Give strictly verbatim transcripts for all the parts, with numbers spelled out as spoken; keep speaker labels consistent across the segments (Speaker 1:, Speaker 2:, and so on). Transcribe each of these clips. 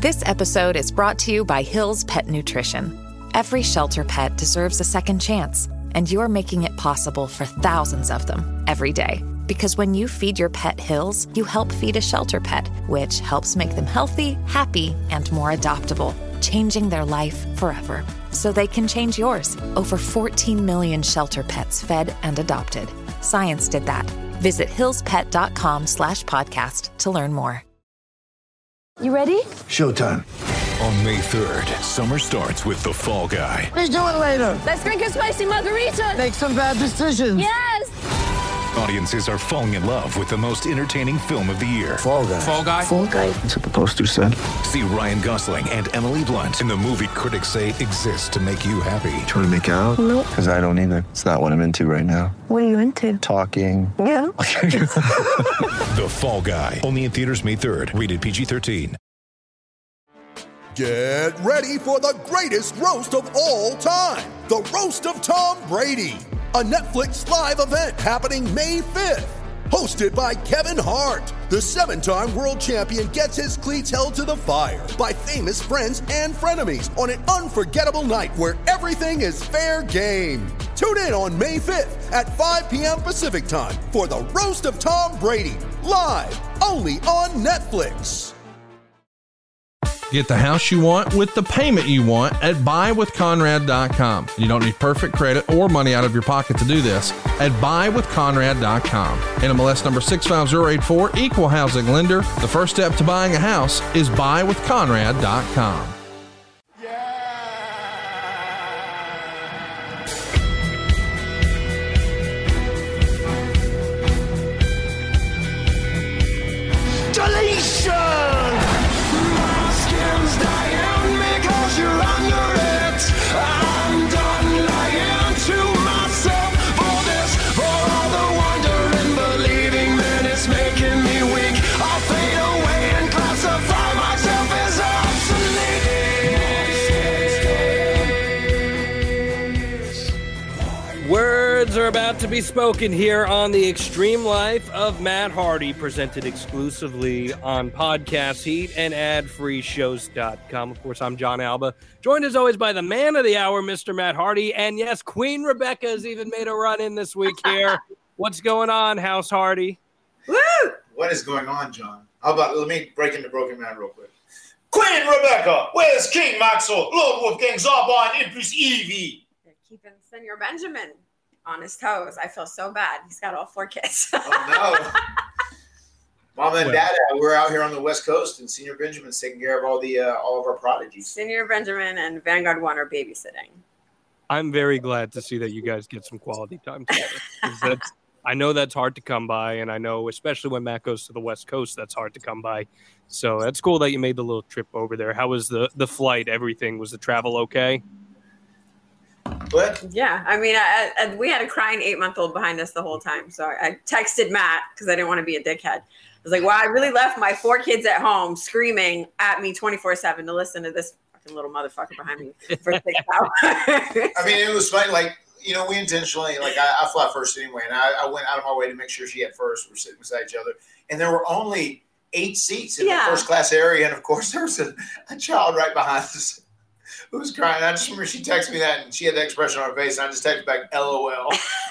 Speaker 1: This episode is brought to you by Hill's Pet Nutrition. Every shelter pet deserves a second chance, and you're making it possible for thousands of them every day. Because when you feed your pet Hill's, you help feed a shelter pet, which helps make them healthy, happy, and more adoptable, changing their life forever. So they can change yours. Over fourteen million shelter pets fed and adopted. Science did that. Visit hillspet.com slash podcast to learn more.
Speaker 2: You ready?
Speaker 3: Showtime.
Speaker 4: On May third, summer starts with The Fall Guy.
Speaker 2: Let's do it later.
Speaker 5: Let's drink a spicy margarita.
Speaker 2: Make some bad decisions.
Speaker 5: Yes.
Speaker 4: Audiences are falling in love with the most entertaining film of the year.
Speaker 3: Fall Guy.
Speaker 4: Fall Guy.
Speaker 2: Fall Guy.
Speaker 3: That's what the poster said.
Speaker 4: See Ryan Gosling and Emily Blunt in the movie critics say exists to make you happy.
Speaker 3: Trying to make it out?
Speaker 2: Nope.
Speaker 3: Because I don't either. It's not what I'm into right now.
Speaker 2: What are you into?
Speaker 3: Talking.
Speaker 2: Yeah.
Speaker 4: The Fall Guy. Only in theaters May third. Rated P G thirteen.
Speaker 6: Get ready for the greatest roast of all time. The Roast of Tom Brady. A Netflix live event happening May fifth. Hosted by Kevin Hart. The seven-time world champion gets his cleats held to the fire by famous friends and frenemies on an unforgettable night where everything is fair game. Tune in on May fifth at five p.m. Pacific time for the Roast of Tom Brady. Live only on Netflix.
Speaker 7: Get the house you want with the payment you want at buy with conrad dot com. You don't need perfect credit or money out of your pocket to do this at buy with conrad dot com. N M L S number six five zero eight four, equal housing lender. The first step to buying a house is buy with conrad dot com.
Speaker 8: Words are about to be spoken here on the Extreme Life of Matt Hardy, presented exclusively on Podcast Heat and ad free shows dot com. Of course, I'm John Alba, joined as always by the man of the hour, Mister Matt Hardy. And yes, Queen Rebecca has even made a run in this week here. What's going on, House Hardy?
Speaker 9: Woo! What is going on, John? How about, let me break into Broken Man real quick. Queen Rebecca, where's King Maxwell, Lord Wolfgang Zarbon, Empress Evie?
Speaker 10: They're keeping Senor Benjamin on his toes. I feel so bad. He's got all four kids.
Speaker 9: Oh, no. Mama and Dad, uh, we're out here on the West Coast, and Senior Benjamin's taking care of all the uh, all of our prodigies.
Speaker 10: Senior Benjamin and Vanguard One are babysitting.
Speaker 8: I'm very glad to see that you guys get some quality time together. That's, I know that's hard to come by, and I know, especially when Matt goes to the West Coast, that's hard to come by. So that's cool that you made the little trip over there. How was the, the flight? Everything? Was the travel okay?
Speaker 9: What?
Speaker 10: Yeah, I mean, I, I, we had a crying eight-month-old behind us the whole time. So I texted Matt because I didn't want to be a dickhead. I was like, well, I really left my four kids at home screaming at me twenty-four seven to listen to this fucking little motherfucker behind me for six hours.
Speaker 9: I mean, it was funny. Like, you know, we intentionally, like, I, I fly first anyway, and I, I went out of my way to make sure she had first. We're sitting beside each other. And there were only eight seats in
Speaker 10: Yeah.
Speaker 9: the first-class area. And, of course, there was a, a child right behind us who was crying. I just remember she texted me that, and she had the expression on her face, and I just texted back, LOL.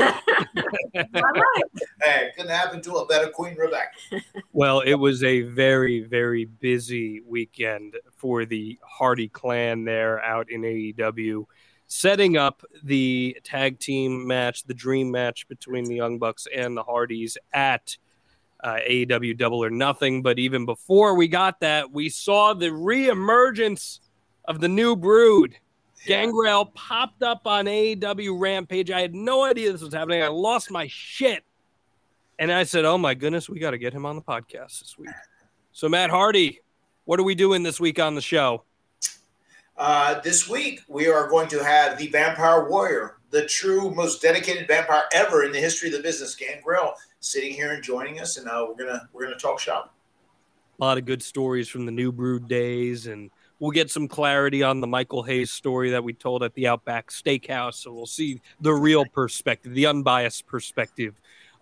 Speaker 9: Hey, couldn't happen to a better Queen Rebecca.
Speaker 8: Well, it was a very, very busy weekend for the Hardy clan there out in A E W, setting up the tag team match, the dream match between the Young Bucks and the Hardys at uh, A E W Double or Nothing. But even before we got that, we saw the reemergence of the New Brood. Gangrel popped up on A E W Rampage. I had no idea this was happening. I lost my shit. And I said, oh, my goodness, we got to get him on the podcast this week. So, Matt Hardy, what are we doing this week on the show?
Speaker 9: Uh, this week, we are going to have the Vampire Warrior, the true, most dedicated vampire ever in the history of the business, Gangrel, sitting here and joining us, and uh, we're gonna we're gonna talk shop.
Speaker 8: A lot of good stories from the New Brood days, and we'll get some clarity on the Michael Hayes story that we told at the Outback Steakhouse. So we'll see the real perspective, the unbiased perspective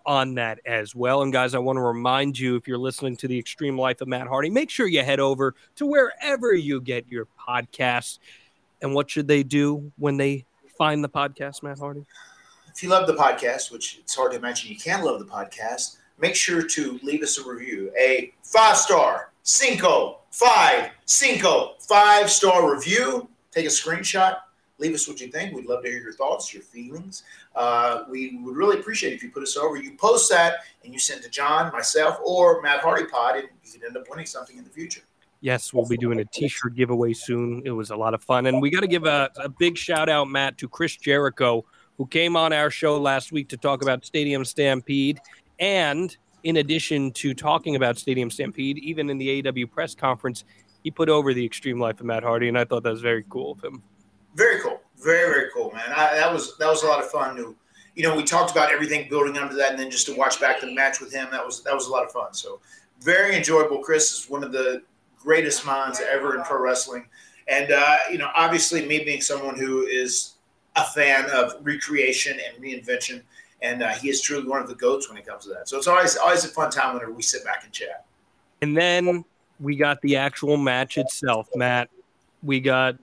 Speaker 8: on that as well. And guys, I want to remind you, if you're listening to the Extreme Life of Matt Hardy, make sure you head over to wherever you get your podcasts. And what should they do when they find the podcast, Matt Hardy?
Speaker 9: If you love the podcast, which it's hard to imagine you can love the podcast, make sure to leave us a review, a five-star, cinco, five, cinco, five-star review. Take a screenshot. Leave us what you think. We'd love to hear your thoughts, your feelings. Uh, we would really appreciate it if you put us over. You post that and you send to John, myself, or Matt Hardy Pod, and you could end up winning something in the future.
Speaker 8: Yes, we'll be doing a T-shirt giveaway soon. It was a lot of fun. And we got to give a, a big shout-out, Matt, to Chris Jericho, who came on our show last week to talk about Stadium Stampede. And in addition to talking about Stadium Stampede, even in the A E W press conference, he put over the Extreme Life of Matt Hardy, and I thought that was very cool of him.
Speaker 9: Very cool. Very, very cool, man. I, that was that was a lot of fun. To, you know, we talked about everything building up to that, and then just to watch back the match with him, that was that was a lot of fun. So very enjoyable. Chris is one of the greatest minds ever in pro wrestling. And, uh, you know, obviously me being someone who is a fan of recreation and reinvention, and uh, he is truly one of the GOATs when it comes to that. So it's always always a fun time whenever we sit back and chat.
Speaker 8: And then we got the actual match itself, Matt. We got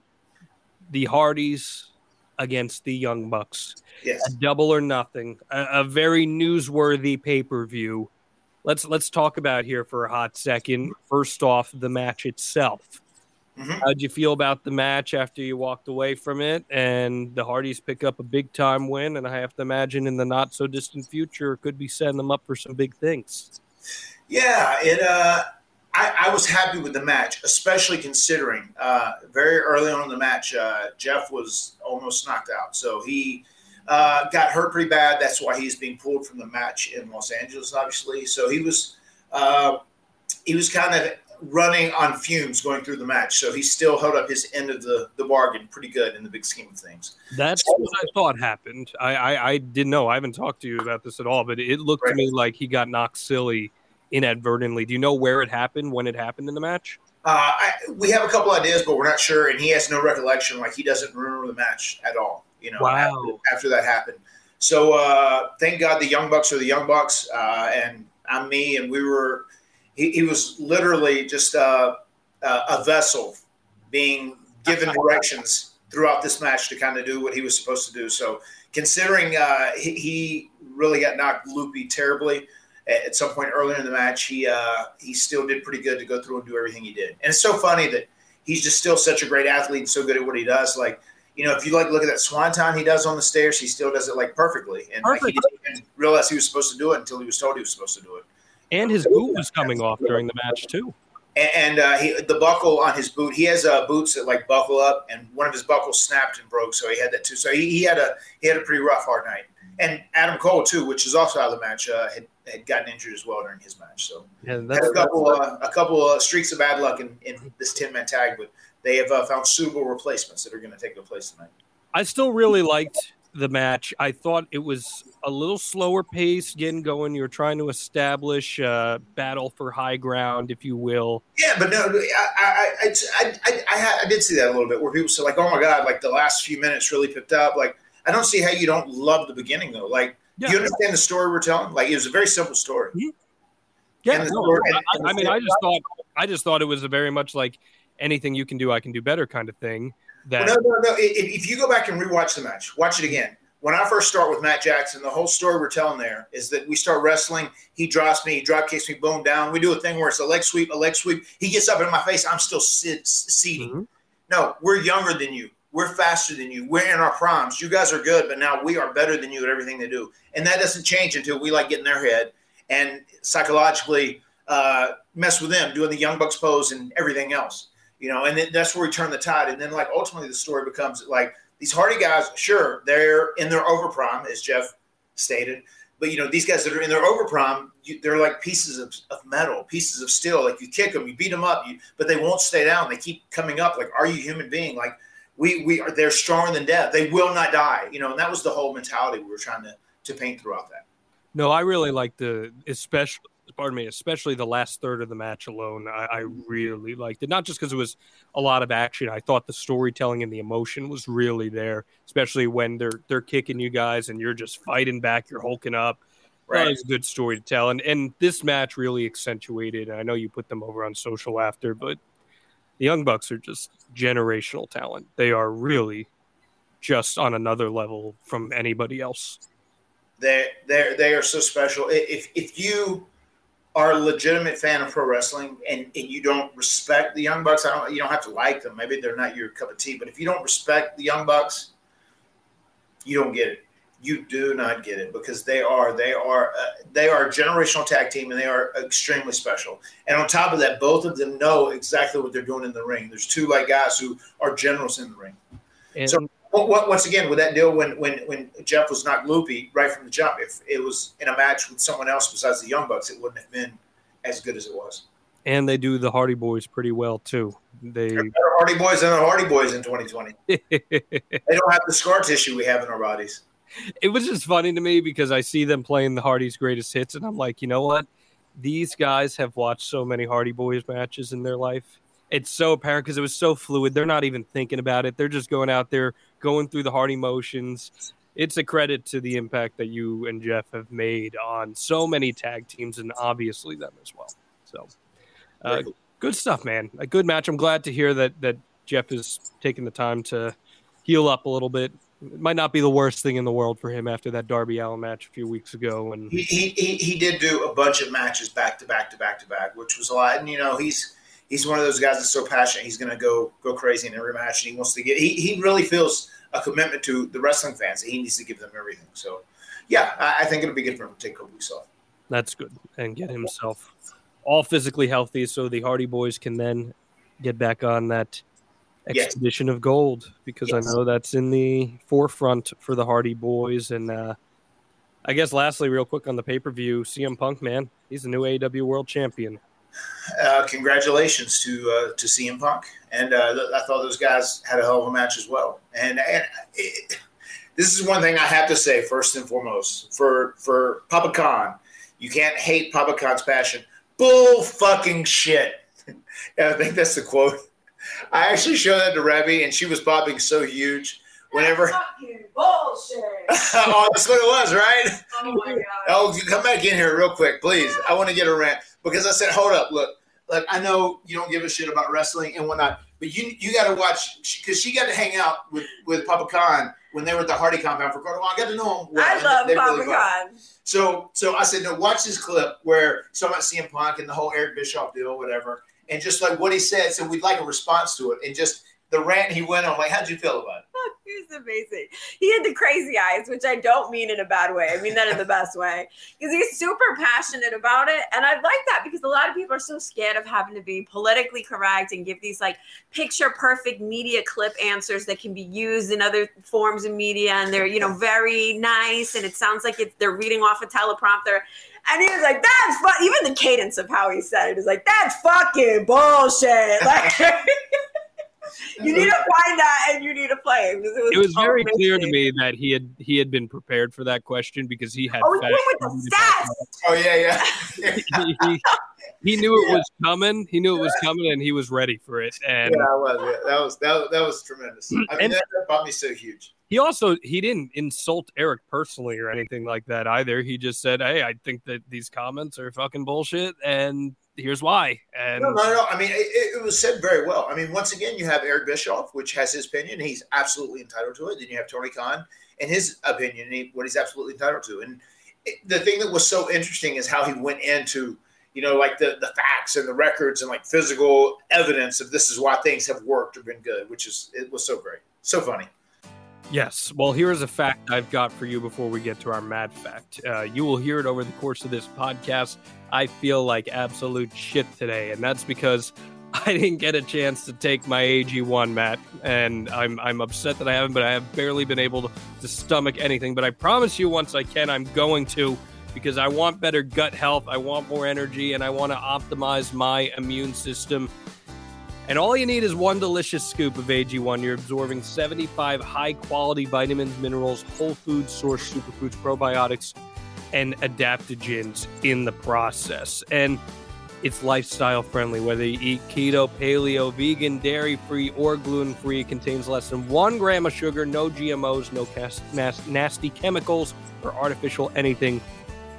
Speaker 8: the Hardys against the Young Bucks.
Speaker 9: Yes.
Speaker 8: A double or nothing. A, a very newsworthy pay-per-view. Let's let's talk about here for a hot second. First off, the match itself. Mm-hmm. How'd you feel about the match after you walked away from it? And the Hardys pick up a big-time win, and I have to imagine in the not-so-distant future could be setting them up for some big things.
Speaker 9: Yeah, it. Uh, I, I was happy with the match, especially considering uh, very early on in the match, uh, Jeff was almost knocked out. So he uh, got hurt pretty bad. That's why he's being pulled from the match in Los Angeles, obviously. So he was uh, he was kind of running on fumes going through the match. So he still held up his end of the, the bargain pretty good in the big scheme of things.
Speaker 8: That's so, what I thought happened. I, I, I didn't know. I haven't talked to you about this at all, but it looked right. to me like he got knocked silly inadvertently. Do you know where it happened, when it happened in the match?
Speaker 9: Uh, I, we have a couple ideas, but we're not sure, and he has no recollection. Like, he doesn't remember the match at all, you know,
Speaker 8: wow.
Speaker 9: after, after that happened. So uh, thank God the Young Bucks are the Young Bucks, uh, and I'm me, and we were he, – he was literally just uh, uh, a vessel being given directions throughout this match to kind of do what he was supposed to do. So considering uh, he, he really got knocked loopy terribly – at some point earlier in the match, he uh, he still did pretty good to go through and do everything he did. And it's so funny that he's just still such a great athlete and so good at what he does. Like, you know, if you like look at that swanton he does on the stairs, he still does it like perfectly. And like, he didn't even realize he was supposed to do it until he was told he was supposed to do it.
Speaker 8: And his boot was coming off during the match too.
Speaker 9: And, and uh, he, the buckle on his boot, he has uh, boots that like buckle up, and one of his buckles snapped and broke, so he had that too. So he, he had a he had a pretty rough, hard night. And Adam Cole too, which is also out of the match, uh, had, had gotten injured as well during his match. So
Speaker 8: yeah, that's,
Speaker 9: had a couple uh, a couple uh, streaks of bad luck in, in this ten-man tag, but they have uh, found suitable replacements that are going to take their place tonight.
Speaker 8: I still really liked the match. I thought it was a little slower pace, getting going. You're trying to establish a battle for high ground, if you will.
Speaker 9: Yeah, but no, I I, I, I, I, I did see that a little bit, where people say, like, oh, my God, like the last few minutes really picked up. Like, I don't see how you don't love the beginning, though. Like, yeah. Do you understand the story we're telling? Like, it was a very simple story.
Speaker 8: Mm-hmm. Yeah,
Speaker 9: no,
Speaker 8: story, I, I mean, I just thought, I just thought it was a very much like anything you can do, I can do better kind of thing. That
Speaker 9: well, no, no, no. If, if you go back and rewatch the match, watch it again. When I first start with Matt Jackson, the whole story we're telling there is that we start wrestling. He drops me, he drop kicks me, boom, down. We do a thing where it's a leg sweep, a leg sweep. He gets up in my face. I'm still sit, seating. Mm-hmm. No, we're younger than you. We're faster than you. We're in our primes. You guys are good, but now we are better than you at everything they do. And that doesn't change until we like get in their head and psychologically uh, mess with them, doing the Young Bucks pose and everything else. You know, and then that's where we turn the tide. And then, like, ultimately the story becomes, like, these Hardy guys, sure, they're in their overprime, as Jeff stated. But, you know, these guys that are in their overprime, you, they're like pieces of, of metal, pieces of steel. Like, you kick them, you beat them up, you, but they won't stay down. They keep coming up. Like, are you a human being? Like, we we are. They're stronger than death. They will not die. You know, and that was the whole mentality we were trying to, to paint throughout that.
Speaker 8: No, I really like the especially. Pardon me, especially the last third of the match alone. I, I really liked it, not just because it was a lot of action. I thought the storytelling and the emotion was really there, especially when they're they're kicking you guys and you're just fighting back, you're hulking up.
Speaker 9: Right.
Speaker 8: Well, it's a good story to tell. And, and this match really accentuated, and I know you put them over on social after, but the Young Bucks are just generational talent. They are really just on another level from anybody else.
Speaker 9: They they they are so special. If if you are a legitimate fan of pro wrestling and, and you don't respect the Young Bucks, I don't you don't have to like them. Maybe they're not your cup of tea, but if you don't respect the Young Bucks, you don't get it. You do not get it because they are they are uh, they are a generational tag team and they are extremely special. And on top of that, both of them know exactly what they're doing in the ring. There's two like guys who are generals in the ring.
Speaker 8: And
Speaker 9: so what, what, once again, with that deal when when when Jeff was knocked loopy right from the jump, if it was in a match with someone else besides the Young Bucks, it wouldn't have been as good as it was.
Speaker 8: And they do the Hardy Boys pretty well too. They
Speaker 9: They're better Hardy Boys than the Hardy Boys in twenty twenty. They don't have the scar tissue we have in our bodies.
Speaker 8: It was just funny to me because I see them playing the Hardy's greatest hits, and I'm like, you know what? These guys have watched so many Hardy Boys matches in their life. It's so apparent because it was so fluid. They're not even thinking about it. They're just going out there, going through the Hardy motions. It's a credit to the impact that you and Jeff have made on so many tag teams and obviously them as well. So uh, good stuff, man. A good match. I'm glad to hear that that Jeff is taking the time to heal up a little bit. It might not be the worst thing in the world for him after that Darby Allin match a few weeks ago. And
Speaker 9: he he he did do a bunch of matches back to back to back to back, which was a lot. And you know, he's he's one of those guys that's so passionate. He's going to go go crazy in every match, and he wants to get. He he really feels a commitment to the wrestling fans. He needs to give them everything. So, yeah, I, I think it'll be good for him to take a couple weeks off.
Speaker 8: That's good, and get himself all physically healthy, so the Hardy Boys can then get back on that Expedition yes. of Gold, because yes. I know that's in the forefront for the Hardy Boys. And uh, I guess lastly, real quick on the pay-per-view, C M Punk, man, he's the new A E W World Champion.
Speaker 9: Uh, congratulations to uh, to C M Punk, and uh, th- I thought those guys had a hell of a match as well. And, and it, this is one thing I have to say first and foremost for for Papa Khan, you can't hate Papa Khan's passion. Bull fucking shit. I think that's the quote. I actually showed that to Rebby, and she was popping so huge. Whenever
Speaker 10: fucking bullshit.
Speaker 9: Oh, that's what it was, right?
Speaker 10: Oh my god.
Speaker 9: Oh, come back in here real quick, please. I want to get a rant because I said, hold up, look, look. I know you don't give a shit about wrestling and whatnot, but you you got to watch because she got to hang out with with Papa Khan when they were at the Hardy compound for quite a while. I got to know him. Well,
Speaker 10: I love
Speaker 9: they
Speaker 10: Papa
Speaker 9: really
Speaker 10: Khan.
Speaker 9: So so I said, no, watch this clip where someone C M Punk and the whole Eric Bischoff deal, whatever. And just like what he said, so we'd like a response to it. And just the rant he went on, like, how'd you feel about it?
Speaker 10: He was amazing. He had the crazy eyes, which I don't mean in a bad way. I mean that in the best way. Because he's super passionate about it. And I like that because a lot of people are so scared of having to be politically correct and give these like picture perfect media clip answers that can be used in other forms of media. And they're, you know, very nice. And it sounds like it's, they're reading off a teleprompter. And he was like, that's fu-. Even the cadence of how he said it is like, that's fucking bullshit. Like, you need to find that and you need to play it. Because it was,
Speaker 8: it was very
Speaker 10: amazing.
Speaker 8: clear to me that he had he had been prepared for that question because he had.
Speaker 10: Oh, he went with the stats.
Speaker 9: Oh yeah, yeah.
Speaker 8: he, he, he knew it was coming. He knew it was coming, and he was ready for it. And
Speaker 9: yeah, I was. Yeah. That was that, that was tremendous. I mean,
Speaker 8: and,
Speaker 9: that, that brought me so huge.
Speaker 8: He also he didn't insult Eric personally or anything like that either. He just said, "Hey, I think that these comments are fucking bullshit, and here's why." And
Speaker 9: no, no, no. I mean, it, it was said very well. I mean, once again, you have Eric Bischoff, which has his opinion. He's absolutely entitled to it. Then you have Tony Khan and his opinion, and he, what he's absolutely entitled to. And it, the thing that was so interesting is how he went into, you know, like the, the facts and the records and like physical evidence of this is why things have worked or been good, which is, it was so great. So funny.
Speaker 8: Yes. Well, here is a fact I've got for you before we get to our mad fact. Uh, you will hear it over the course of this podcast. I feel like absolute shit today, and that's because I didn't get a chance to take my A G one, Matt, and I'm I'm upset that I haven't, but I have barely been able to, to stomach anything. But I promise you once I can, I'm going to, because I want better gut health, I want more energy, and I want to optimize my immune system. And all you need is one delicious scoop of A G one. You're absorbing seventy-five high-quality vitamins, minerals, whole food source superfoods, probiotics, and adaptogens in the process. And it's lifestyle friendly, whether you eat keto, paleo, vegan, dairy-free, or gluten-free. It contains less than one gram of sugar, no G M Os, no cast, nas- nasty chemicals, or artificial anything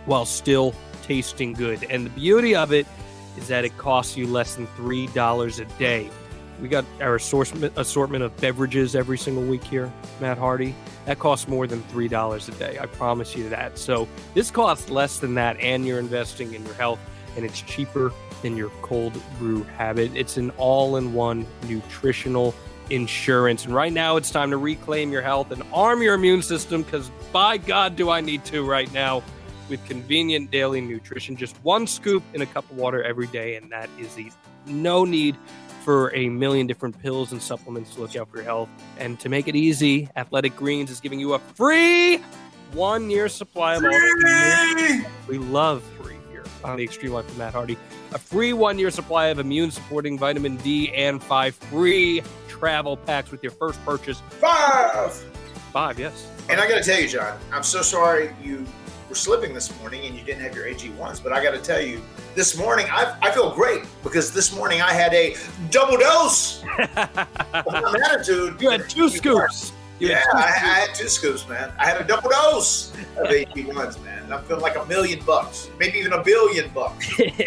Speaker 8: while still tasting good. And the beauty of it is that it costs you less than three dollars a day. We got our assortment, assortment of beverages every single week here, Matt Hardy. That costs more than three dollars a day. I promise you that. So this costs less than that, and you're investing in your health, and it's cheaper than your cold brew habit. It's an all-in-one nutritional insurance. And right now it's time to reclaim your health and arm your immune system, because by God do I need to right now, with convenient daily nutrition. Just one scoop in a cup of water every day, and that is easy. No need for a million different pills and supplements to look out for your health. And to make it easy, Athletic Greens is giving you a free one-year supply of all. We love free here on the Extreme Life of Matt Hardy. A free one-year supply of immune-supporting vitamin D and five free travel packs with your first purchase.
Speaker 9: Five!
Speaker 8: Five, yes.
Speaker 9: And I got to tell you, John, I'm so sorry you were slipping this morning and you didn't have your A G ones, but I got to tell you, this morning I, I feel great, because this morning I had a double dose of my attitude.
Speaker 8: You had two scoops. You
Speaker 9: yeah,
Speaker 8: had two
Speaker 9: I, I
Speaker 8: scoops.
Speaker 9: had two scoops, man. I had a double dose of A G ones, man. I'm feeling like a million bucks, maybe even a billion bucks.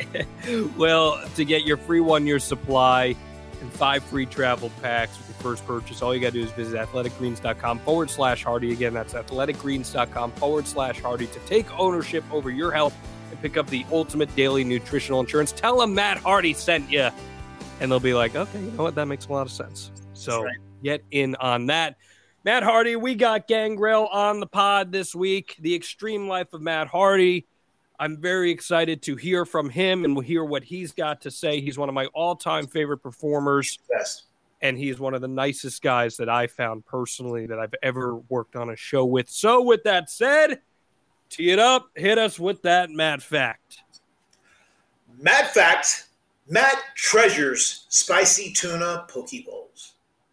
Speaker 8: Well, to get your free one-year supply and five free travel packs with your first purchase, all you got to do is visit athleticgreens.com forward slash Hardy. Again, that's athleticgreens.com forward slash Hardy to take ownership over your health and pick up the ultimate daily nutritional insurance. Tell them Matt Hardy sent you, and they'll be like, okay, you know what? That makes a lot of sense. So
Speaker 9: right.
Speaker 8: Get in on that. Matt Hardy, we got Gangrel on the pod this week, The Extreme Life of Matt Hardy. I'm very excited to hear from him and hear what he's got to say. He's one of my all-time favorite performers.
Speaker 9: Yes.
Speaker 8: And he's one of the nicest guys that I found personally that I've ever worked on a show with. So with that said, tee it up, hit us with that Matt fact.
Speaker 9: Matt fact, Matt treasures spicy tuna poke bowls.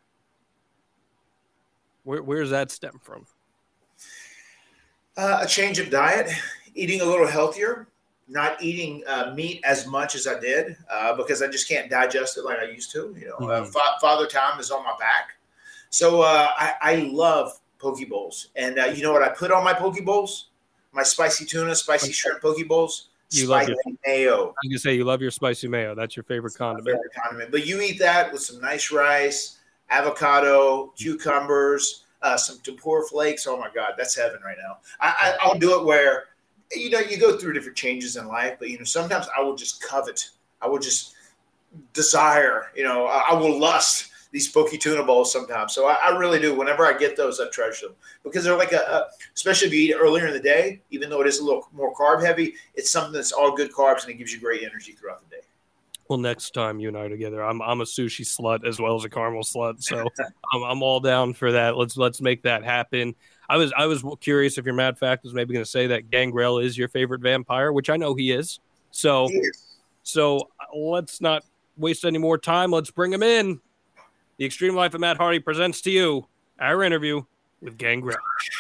Speaker 8: Where, where does that stem from?
Speaker 9: Uh, a change of diet, eating a little healthier, not eating uh, meat as much as I did uh, because I just can't digest it like I used to. You know, mm-hmm. uh, fa- Father Time is on my back. So uh, I, I love poke bowls. And uh, you know what I put on my poke bowls? My spicy tuna, spicy shrimp poke bowls?
Speaker 8: You
Speaker 9: spicy
Speaker 8: love it.
Speaker 9: mayo.
Speaker 8: I was going to say, you love your spicy mayo. That's your favorite condiment.
Speaker 9: Favorite condiment. But you eat that with some nice rice, avocado, cucumbers, uh, some tempura flakes. Oh, my God, that's heaven right now. I, I, I'll do it where, you know, you go through different changes in life, but, you know, sometimes I will just covet. I will just desire, you know, I, I will lust these poke tuna bowls sometimes. So I, I really do. Whenever I get those, I treasure them because they're like a, a, especially if you eat it earlier in the day, even though it is a little more carb heavy, it's something that's all good carbs and it gives you great energy throughout the day.
Speaker 8: Well, next time you and I are together, I'm I'm a sushi slut as well as a caramel slut, so I'm I'm all down for that. Let's let's make that happen. I was I was curious if your Mad Fact was maybe going to say that Gangrel is your favorite vampire, which I know he is. So
Speaker 9: He is.
Speaker 8: so let's not waste any more time. Let's bring him in. The Extreme Life of Matt Hardy presents to you our interview with Gangrel.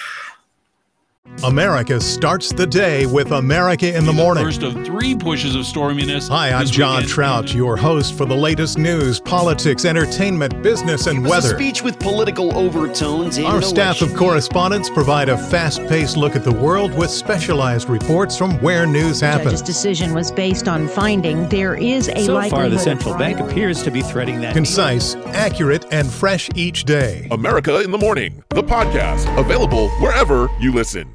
Speaker 11: America starts the day with America in the Morning.
Speaker 12: First of three pushes of storminess.
Speaker 11: Hi, I'm John Trout, your host for the latest news, politics, entertainment, business, and weather.
Speaker 13: A speech with political overtones.
Speaker 11: Our staff of correspondents provide a fast-paced look at the world with specialized reports from where news happens.
Speaker 14: The judge's decision was based on finding there is a
Speaker 15: so
Speaker 14: likelihood.
Speaker 15: So far, the central bank appears to be threading that.
Speaker 11: Concise, accurate, and fresh each day.
Speaker 16: America in the Morning, the podcast, available wherever you listen.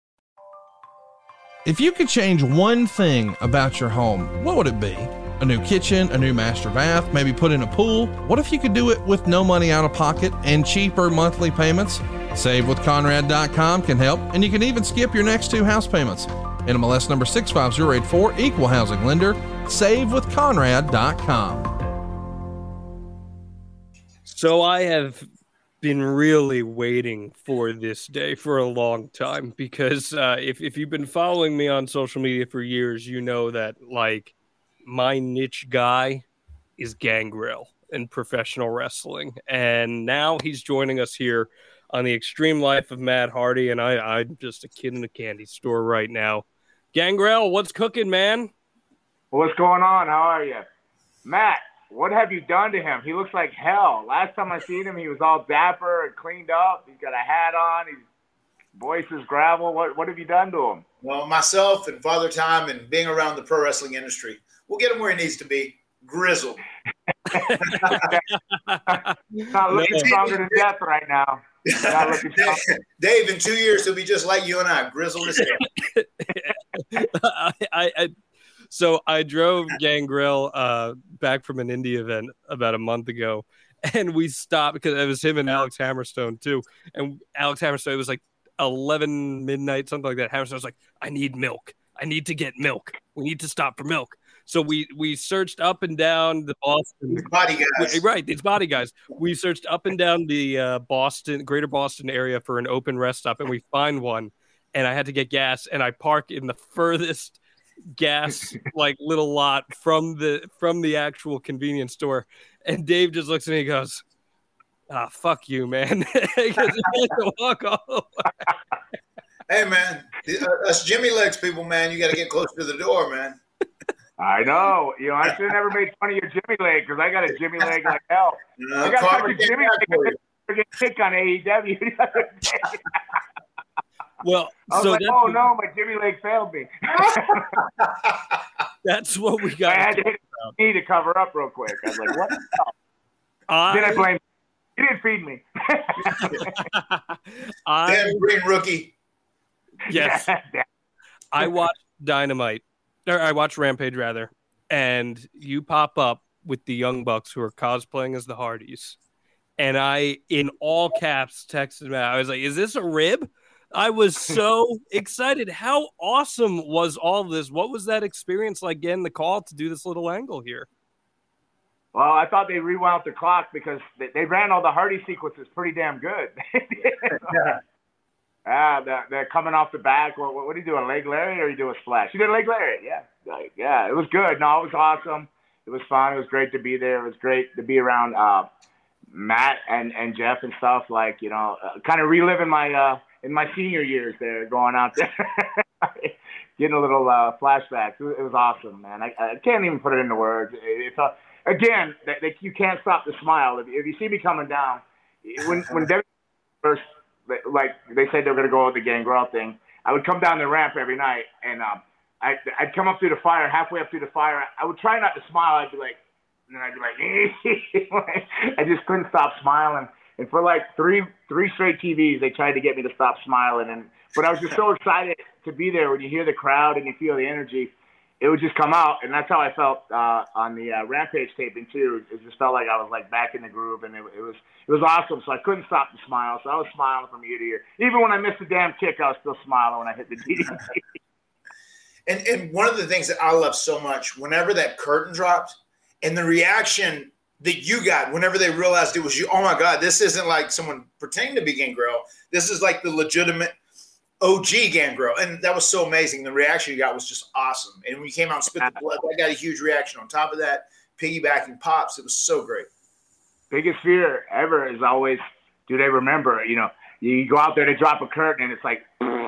Speaker 7: If you could change one thing about your home, what would it be? A new kitchen, a new master bath, maybe put in a pool? What if you could do it with no money out of pocket and cheaper monthly payments? Save with Conrad dot com can help, and you can even skip your next two house payments. N M L S number six five zero eight four, equal housing lender. Save with Conrad dot com.
Speaker 8: So I have been really waiting for this day for a long time because uh, if, if you've been following me on social media for years, you know that like my niche guy is Gangrel in professional wrestling. And now he's joining us here on the Extreme Life of Matt Hardy. And I, I'm just a kid in a candy store right now. Gangrel, what's cooking, man?
Speaker 17: What's going on? How are you? Matt, what have you done to him? He looks like hell. Last time I seen him, he was all dapper and cleaned up. He's got a hat on. He's voice is gravel. What what have you done to him?
Speaker 9: Well, myself and Father Time and being around the pro wrestling industry, we'll get him where he needs to be. Grizzled.
Speaker 17: Not looking stronger than death right now. Not looking
Speaker 9: Dave, Dave, in two years, he'll be just like you and I, grizzled as hell.
Speaker 8: I, I, I, so I drove Gangrel uh, back from an indie event about a month ago, and we stopped because it was him and Alex Hammerstone too. And Alex Hammerstone, it was like eleven midnight, something like that. Hammerstone was like, "I need milk. I need to get milk. We need to stop for milk." So we we searched up and down the Boston
Speaker 9: these body guys,
Speaker 8: we, right? These body guys. We searched up and down the uh, Boston, greater Boston area for an open rest stop, and we find one. And I had to get gas, and I park in the furthest gas like little lot from the from the actual convenience store. And Dave just looks at me and goes, "Ah, fuck you, man." He goes, "You have to walk all the way."
Speaker 9: Hey, man, us Jimmy Legs people, man, you got to get closer to the door, man.
Speaker 17: I know. You know, I should have never made fun of your Jimmy leg because I got a Jimmy leg like hell. No, I got such a Jimmy leg. I get kicked on A E W the other day.
Speaker 8: Well,
Speaker 17: I was
Speaker 8: so
Speaker 17: like, oh no, my Jimmy leg failed me.
Speaker 8: That's what we got.
Speaker 17: I had to hit me to cover up real quick. I was like, what the hell?
Speaker 8: I,
Speaker 17: then I blame you. Didn't feed me.
Speaker 8: I,
Speaker 9: Damn green rookie.
Speaker 8: Yes. I watched Dynamite. Or I watched Rampage, rather. And you pop up with the Young Bucks who are cosplaying as the Hardys. And I, in all caps, texted Matt. I was like, is this a rib? I was so excited. How awesome was all this? What was that experience like getting the call to do this little angle here?
Speaker 17: Well, I thought they rewound the clock because they, they ran all the Hardy sequences pretty damn good. Yeah. Ah, they're, they're coming off the back. What, what, what do you do, a leg lariat or you do a splash? You did a leg lariat, yeah. Like, yeah, it was good. No, it was awesome. It was fun. It was great to be there. It was great to be around uh, Matt and, and Jeff and stuff. Like, you know, uh, kind of reliving my uh, in my senior years there, going out there, getting a little uh, flashbacks. It was, it was awesome, man. I, I can't even put it into words. It, it's a, again, they, they, you can't stop the smile. If, if you see me coming down, when when Debbie first. Like they said they were going to go with the Gangrel thing, I would come down the ramp every night, and um, I'd, I'd come up through the fire, halfway up through the fire. I would try not to smile. I'd be like, and then I'd be like, I just couldn't stop smiling. And for like three three straight T Vs, they tried to get me to stop smiling. And but I was just so excited to be there. When you hear the crowd and you feel the energy, it would just come out. And that's how I felt uh, on the uh, Rampage taping too. It just felt like I was like back in the groove, and it, it was it was awesome. So I couldn't stop to smile. So I was smiling from ear to ear. Even when I missed the damn kick, I was still smiling when I hit the D D T.
Speaker 9: And and one of the things that I love so much, whenever that curtain dropped, and the reaction that you got whenever they realized it was you, oh my God, this isn't like someone pretending to be Gangrel. This is like the legitimate O G Gangrel. And that was so amazing. The reaction you got was just awesome. And when you came out and spit the blood, I got a huge reaction. On top of that, piggybacking pops, it was so great.
Speaker 17: Biggest fear ever is always, do they remember? You know, you go out there to drop a curtain and it's like,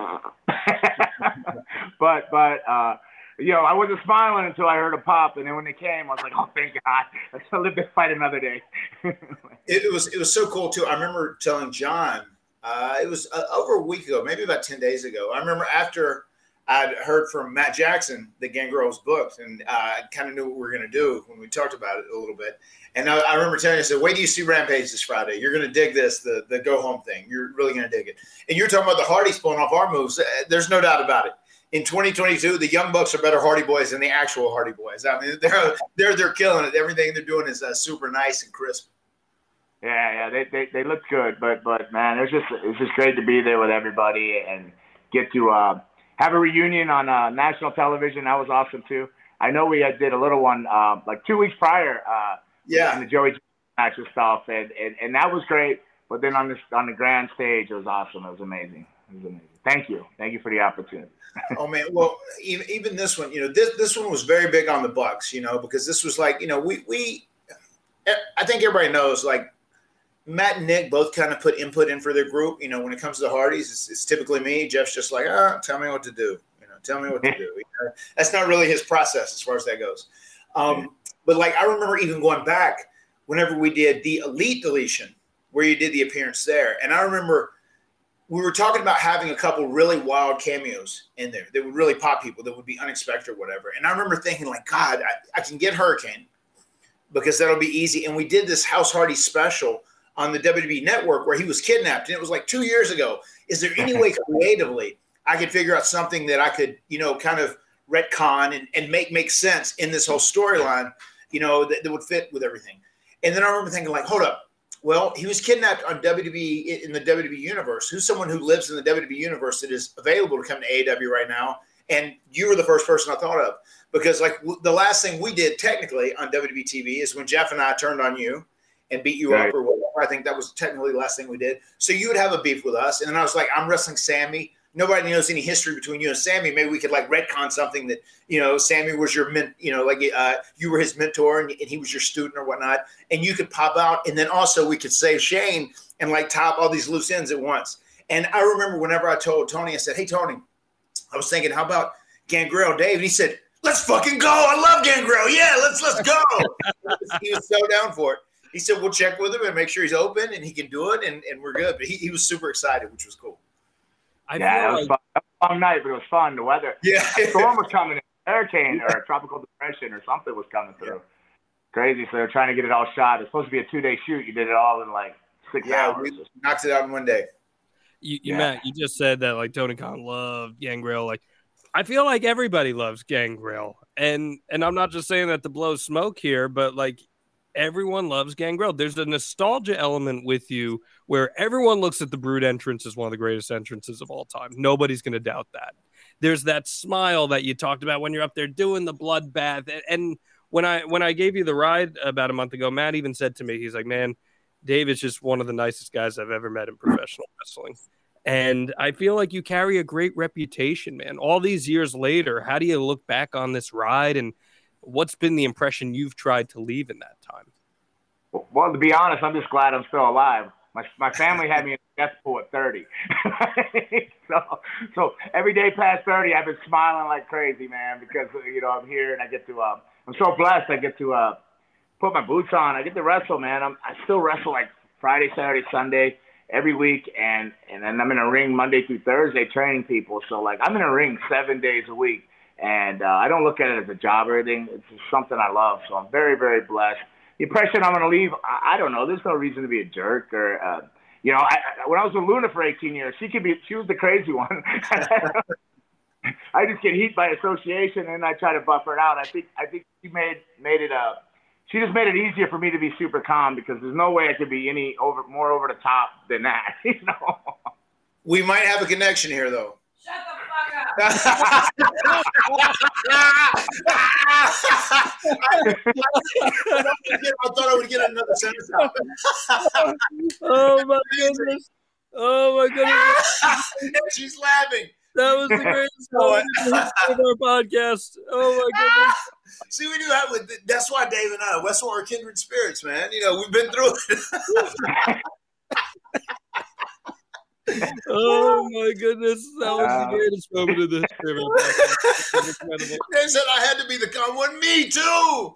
Speaker 17: but, but, uh, you know, I wasn't smiling until I heard a pop, and then when they came, I was like, "Oh, thank God! I'll live to fight another day."
Speaker 9: it, it was it was so cool too. I remember telling John, uh, it was uh, over a week ago, maybe about ten days ago. I remember after I'd heard from Matt Jackson that Gangrel was booked, and uh, I kind of knew what we were going to do when we talked about it a little bit. And I, I remember telling you, I said, "Wait till you see Rampage this Friday. You're going to dig this, the the go home thing. You're really going to dig it." And you're talking about the Hardys pulling off our moves. There's no doubt about it. In twenty twenty-two, the Young Bucks are better Hardy Boys than the actual Hardy Boys. I mean, they're they're they're killing it. Everything they're doing is uh, super nice and crisp.
Speaker 17: Yeah, yeah, they they they look good, but but man, it was just it's just great to be there with everybody and get to uh, have a reunion on uh, national television. That was awesome too. I know we had, did a little one uh, like two weeks prior. Uh,
Speaker 9: yeah,
Speaker 17: in the Joey match and stuff, and, and and that was great. But then on this on the grand stage, it was awesome. It was amazing. It was amazing. Thank you, thank you for the opportunity.
Speaker 9: Oh man, well, even even this one, you know, this this one was very big on the Bucks, you know, because this was like, you know, we we, I think everybody knows, like Matt and Nick both kind of put input in for their group. You know, when it comes to the Hardys, it's, it's typically me. Jeff's just like, ah, tell me what to do. You know, tell me what to do. You know, that's not really his process as far as that goes. Um, but like, I remember even going back whenever we did the Elite Deletion, where you did the appearance there, and I remember we were talking about having a couple really wild cameos in there that would really pop people, that would be unexpected or whatever. And I remember thinking, like, God, I, I can get Hurricane because that'll be easy. And we did this House Hardy special on the W W E Network where he was kidnapped, and it was like two years ago. Is there any way creatively I could figure out something that I could, you know, kind of retcon and, and make make sense in this whole storyline, you know, that, that would fit with everything? And then I remember thinking, like, hold up. Well, he was kidnapped on W W E in the W W E universe. Who's someone who lives in the W W E universe that is available to come to A E W right now? And you were the first person I thought of, because like w- the last thing we did technically on W W E T V is when Jeff and I turned on you and beat you right. up or whatever. I think that was technically the last thing we did. So you would have a beef with us. And then I was like, I'm wrestling Sammy. Nobody knows any history between you and Sammy. Maybe we could like retcon something that, you know, Sammy was your, men, you know, like uh, you were his mentor and, and he was your student or whatnot. And you could pop out. And then also we could save Shane and like top all these loose ends at once. And I remember whenever I told Tony, I said, hey, Tony, I was thinking, how about Gangrel Dave? And he said, let's fucking go. I love Gangrel. Yeah, let's, let's go. He was so down for it. He said, we'll check with him and make sure he's open and he can do it. And, and we're good. But he, he was super excited, which was cool.
Speaker 17: I yeah, that was like, fun. That was a long night, but it was fun. The weather. Yeah. A storm was coming in. Hurricane or a tropical depression or something was coming through. Yeah. Crazy. So they're trying to get it all shot. It's supposed to be a two-day shoot. You did it all in like six yeah, hours. We
Speaker 9: knocked it out in one day.
Speaker 8: You, you yeah. Matt, you just said that like Tony Khan loved Gangrel. Like, I feel like everybody loves Gangrel. And and I'm not just saying that to blow smoke here, but like everyone loves Gangrel. There's a nostalgia element with you where everyone looks at the Brood entrance as one of the greatest entrances of all time. Nobody's going to doubt that. There's that smile that you talked about when you're up there doing the bloodbath. And when I when I gave you the ride about a month ago, Matt even said to me, he's like, man, Dave is just one of the nicest guys I've ever met in professional wrestling. And I feel like you carry a great reputation, man. All these years later, how do you look back on this ride, and what's been the impression you've tried to leave in that time?
Speaker 17: Well, to be honest, I'm just glad I'm still alive. My my family had me in the death pool at thirty. so so every day past thirty, I've been smiling like crazy, man, because, you know, I'm here and I get to, uh, I'm so blessed. I get to uh, put my boots on. I get to wrestle, man. I'm, I still wrestle like Friday, Saturday, Sunday, every week. And, and then I'm in a ring Monday through Thursday training people. So, like, I'm in a ring seven days a week. And uh, I don't look at it as a job or anything. It's just something I love. So I'm very, very blessed. The impression I'm going to leave, I, I don't know. There's no reason to be a jerk or, uh, you know, I, I, when I was with Luna for eighteen years, she could be, she was the crazy one. I just get heat by association, and I try to buffer it out. I think, I think she made made it uh, she just made it easier for me to be super calm, because there's no way I could be any over more over the top than that. You know.
Speaker 9: We might have a connection here, though.
Speaker 10: Shut the fuck up.
Speaker 9: I thought I would get another sentence out.
Speaker 8: Oh, my goodness. Oh, my goodness.
Speaker 9: She's laughing.
Speaker 8: That was the greatest moment in the history of our podcast. Oh, my goodness.
Speaker 9: See, we do that with, that's why Dave and I, Westmore are kindred spirits, man. You know, we've been through it.
Speaker 8: Oh my goodness, that was uh, the greatest moment of the history of our podcast.
Speaker 9: They said I had to be the calm one. Me too.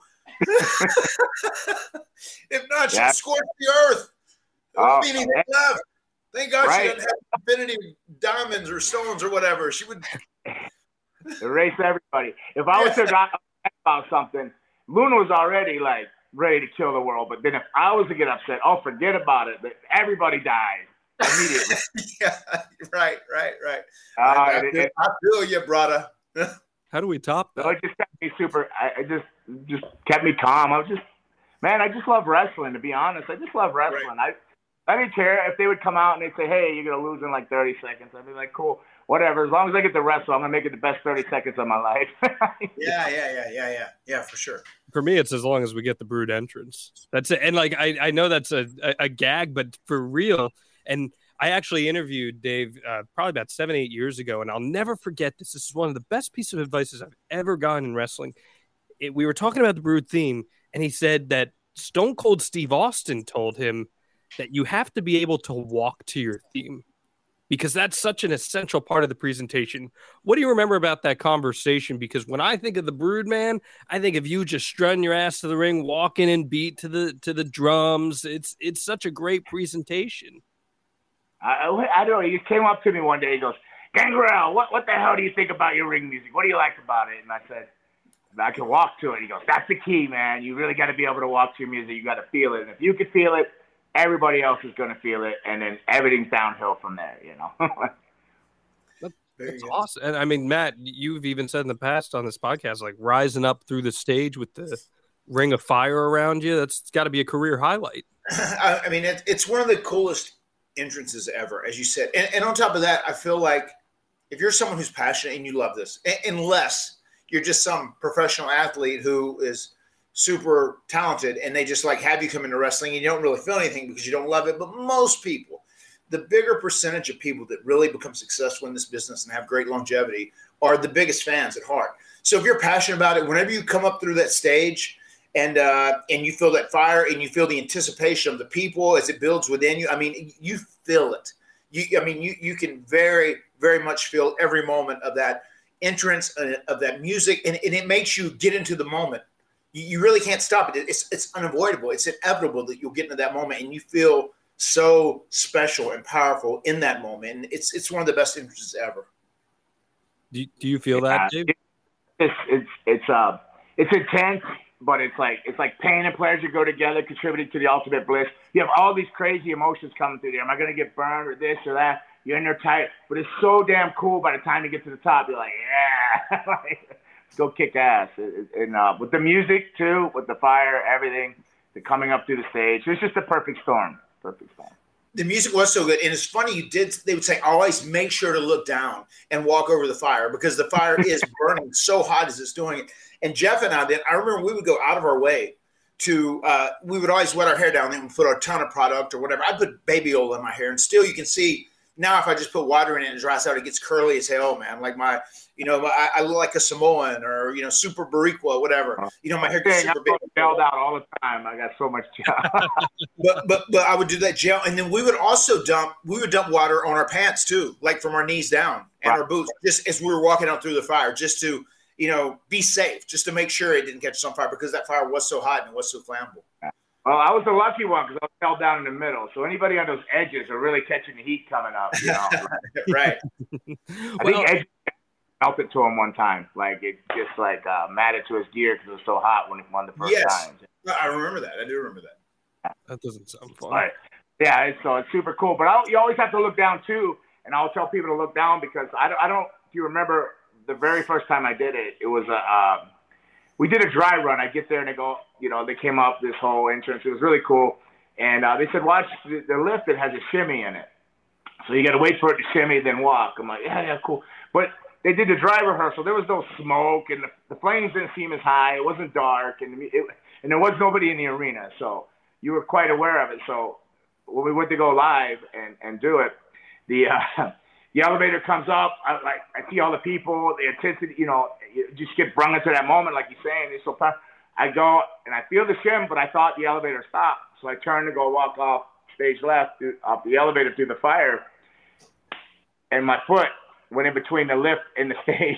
Speaker 9: If not, she'd yeah. scorch the earth. There wouldn't be anything left. Thank God right. she doesn't have infinity diamonds or stones or whatever. She would
Speaker 17: erase everybody. If I was to talk about something, Luna was already like ready to kill the world. But then if I was to get upset, oh, forget about it. Everybody dies. Immediately.
Speaker 9: Yeah, right, right, right.
Speaker 17: Uh,
Speaker 9: I, I,
Speaker 17: it,
Speaker 9: feel,
Speaker 17: it,
Speaker 9: I feel you, brother.
Speaker 8: How do we top that?
Speaker 17: So it just kept me super. I, I just just kept me calm. I was just, man, I just love wrestling. To be honest, I just love wrestling. Right. I I didn't care if they would come out and they'd say, "Hey, you're gonna lose in like thirty seconds." I'd be like, "Cool, whatever. As long as I get to wrestle, I'm gonna make it the best thirty seconds of my life."
Speaker 9: yeah, yeah, yeah, yeah, yeah, yeah, for sure.
Speaker 8: For me, it's as long as we get the Brood entrance. That's it. And like I I know that's a a, a gag, but for real. And I actually interviewed Dave uh, probably about seven, eight years ago, and I'll never forget this. This is one of the best pieces of advice I've ever gotten in wrestling. It, we were talking about the Brood theme, and he said that Stone Cold Steve Austin told him that you have to be able to walk to your theme, because that's such an essential part of the presentation. What do you remember about that conversation? Because when I think of the Brood, man, I think of you just strutting your ass to the ring, walking in beat to the to the drums. It's it's such a great presentation.
Speaker 17: I, I, I don't know. He came up to me one day. He goes, Gangrel, what, what the hell do you think about your ring music? What do you like about it? And I said, I can walk to it. He goes, that's the key, man. You really got to be able to walk to your music. You got to feel it. And if you can feel it, everybody else is going to feel it. And then everything's downhill from there, you know.
Speaker 8: That's awesome. And I mean, Matt, you've even said in the past on this podcast, like rising up through the stage with the ring of fire around you. That's got to be a career highlight.
Speaker 9: I mean, it, it's one of the coolest entrances ever, as you said. And, and on top of that, I feel like if you're someone who's passionate and you love this, unless you're just some professional athlete who is super talented and they just like have you come into wrestling and you don't really feel anything because you don't love it. But most people, the bigger percentage of people that really become successful in this business and have great longevity are the biggest fans at heart. So if you're passionate about it, whenever you come up through that stage and uh, and you feel that fire and you feel the anticipation of the people as it builds within you, I mean, you feel it. You, I mean, you you can very, very much feel every moment of that entrance, uh, of that music, and, and it makes you get into the moment. You, you really can't stop it. It's it's unavoidable. It's inevitable that you'll get into that moment, and you feel so special and powerful in that moment. And it's it's one of the best entrances ever.
Speaker 8: Do, do you feel that, Dave?
Speaker 17: It's it's it's uh it's intense, but it's like it's like pain and pleasure go together, contributing to the ultimate bliss. You have all these crazy emotions coming through there. Am I gonna get burned or this or that? You're in there tight, but it's so damn cool. By the time you get to the top, you're like, yeah, like, let's go kick ass. And uh, with the music too, with the fire, everything, the coming up through the stage, it's just a perfect storm. Perfect storm.
Speaker 9: The music was so good. And it's funny, you did, they would say, always make sure to look down and walk over the fire because the fire is burning so hot as it's doing it. And Jeff and I did, I remember we would go out of our way to, uh, we would always wet our hair down and put a ton of product or whatever. I put baby oil in my hair and still you can see now if I just put water in it and dries out, it gets curly as hell, man. Like my, you know, I, I look like a Samoan or, you know, super Bariqua, whatever. You know, my hair gets super big.
Speaker 17: Gelled out all the time. I got so much gel.
Speaker 9: but, but, but I would do that gel. And then we would also dump, we would dump water on our pants too, like from our knees down and right. our boots, just as we were walking out through the fire, just to, you know, be safe, just to make sure it didn't catch on fire because that fire was so hot and it was so flammable.
Speaker 17: Well, I was the lucky one because I was held down in the middle. So anybody on those edges are really catching the heat coming up. You know?
Speaker 9: Right.
Speaker 17: I well, think Edge melted to him one time. Like it just like uh, matted to his gear because it was so hot when he won the first
Speaker 9: yes.
Speaker 17: time.
Speaker 9: I remember that. I do remember that.
Speaker 8: That doesn't sound fun.
Speaker 17: But, yeah, it's, so it's super cool. But I'll, you always have to look down too. And I'll tell people to look down because I don't, I don't if you remember the very first time I did it, it was a uh, we did a dry run. I get there and they go, you know, they came up this whole entrance. It was really cool. And uh, they said, watch the, the lift that has a shimmy in it. So you got to wait for it to shimmy, then walk. I'm like, yeah, yeah, cool. But they did the dry rehearsal. There was no smoke, and the, the flames didn't seem as high. It wasn't dark, and it, and there was nobody in the arena. So you were quite aware of it. So when we went to go live and, and do it, the uh, the elevator comes up. I, like I see all the people, the intensity. You know, you just get brung into that moment, like you're saying. It's so powerful. I go and I feel the shim, but I thought the elevator stopped. So I turned to go walk off stage left, through, off the elevator through the fire, and my foot went in between the lift and the stage.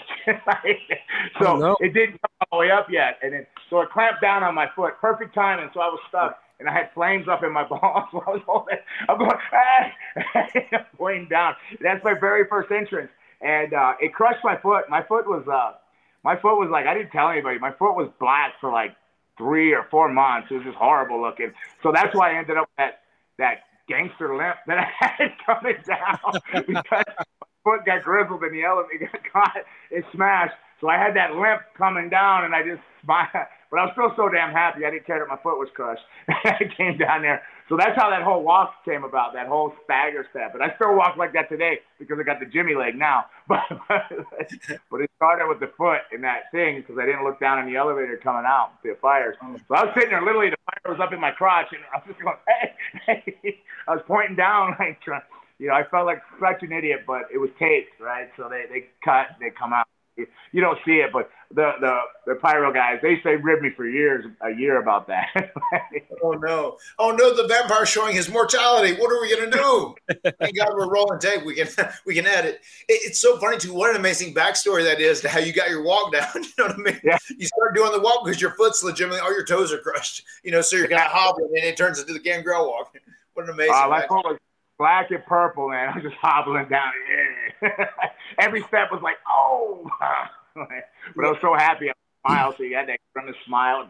Speaker 17: so
Speaker 8: oh, no.
Speaker 17: It didn't come all the way up yet. And then so it clamped down on my foot. Perfect timing. So I was stuck. And I had flames up in my balls. So I was holding, I'm going, ah, pointing down. That's my very first entrance. And uh, it crushed my foot. My foot was, uh, my foot was like, I didn't tell anybody. My foot was black for like three or four months. It was just horrible looking. So that's why I ended up with that, that gangster limp that I had coming down because my foot got grizzled in the elevator, got caught, it smashed. So I had that limp coming down, and I just smiled. But I was still so damn happy. I didn't care that my foot was crushed. I came down there. So that's how that whole walk came about, that whole stagger step. And I still walk like that today because I got the Jimmy leg now. But but it started with the foot and that thing because I didn't look down in the elevator coming out, the fires. So I was sitting there, literally, the fire was up in my crotch, and I was just going, hey, hey. I was pointing down, like, trying, you know, I felt like such an idiot, but it was taped, right? So they, they cut, they come out. You don't see it, but the, the, the pyro guys, they say ribbed me for years, a year about that.
Speaker 9: Oh, no. Oh, no, the vampire showing his mortality. What are we going to do? Thank God we're rolling tape. We can we can edit. It, it's so funny, too. What an amazing backstory that is to how you got your walk down. You know what I mean?
Speaker 17: Yeah.
Speaker 9: You start doing the walk because your foot's legitimately, all your toes are crushed. You know, so you're kind of hobbling, and it turns into the Gangrel walk. What an amazing
Speaker 17: uh, my foot was black and purple, man. I'm just hobbling down. Yeah. Every step was like, oh. But I was so happy. I smiled, so you had that kind of smile.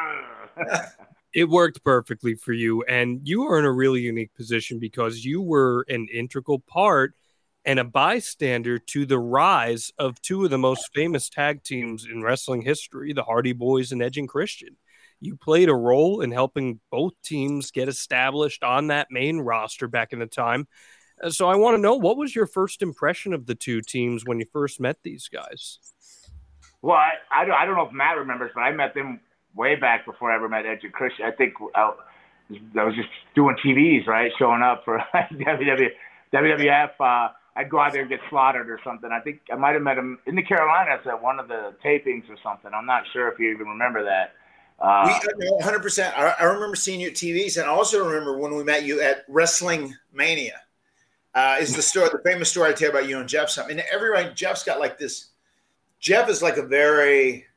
Speaker 8: It worked perfectly for you, and you are in a really unique position because you were an integral part and a bystander to the rise of two of the most famous tag teams in wrestling history, the Hardy Boys and Edge and Christian. You played a role in helping both teams get established on that main roster back in the time. So I want to know, what was your first impression of the two teams when you first met these guys?
Speaker 17: Well, I, I, don't, I don't know if Matt remembers, but I met them way back before I ever met Edge and Christian. I think I, I was just doing T Vs, right, showing up for W W F. Uh, I'd go out there and get slaughtered or something. I think I might have met him in the Carolinas at one of the tapings or something. I'm not sure if you even remember that. Uh,
Speaker 9: we, one hundred percent. I, I remember seeing you at T Vs, and I also remember when we met you at Wrestling Mania. Uh, is the story, the famous story I tell about you and Jeff. Something. And everyone, Jeff's got like this. Jeff is like a very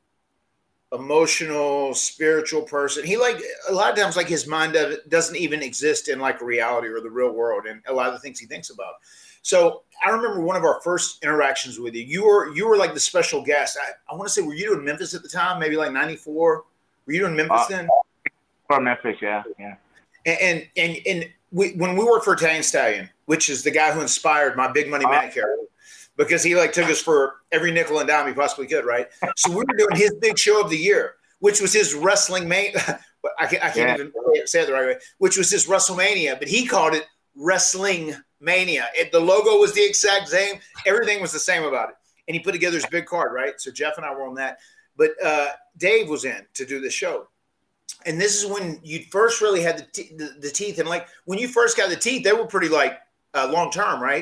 Speaker 9: emotional, spiritual person. He like a lot of times, like his mind doesn't even exist in like reality or the real world, and a lot of the things he thinks about. So I remember one of our first interactions with you. You were you were like the special guest. I, I want to say, were you doing Memphis at the time? Maybe like ninety-four. Were you doing Memphis uh, then?
Speaker 17: For Memphis, yeah, yeah.
Speaker 9: And and and, and we, when we worked for Italian Stallion, which is the guy who inspired my Big Money uh, Matt character, because he like took us for every nickel and dime he possibly could, right? So we were doing his big show of the year, which was his Wrestling Mania. I can't, I can't yeah. even say it the right way. Which was his WrestleMania, but he called it Wrestling Mania. It, the logo was the exact same. Everything was the same about it. And he put together his big card, right? So Jeff and I were on that. But uh, Dave was in to do the show. And this is when you first really had the, te- the, the teeth. And like when you first got the teeth, they were pretty like uh, long term, right?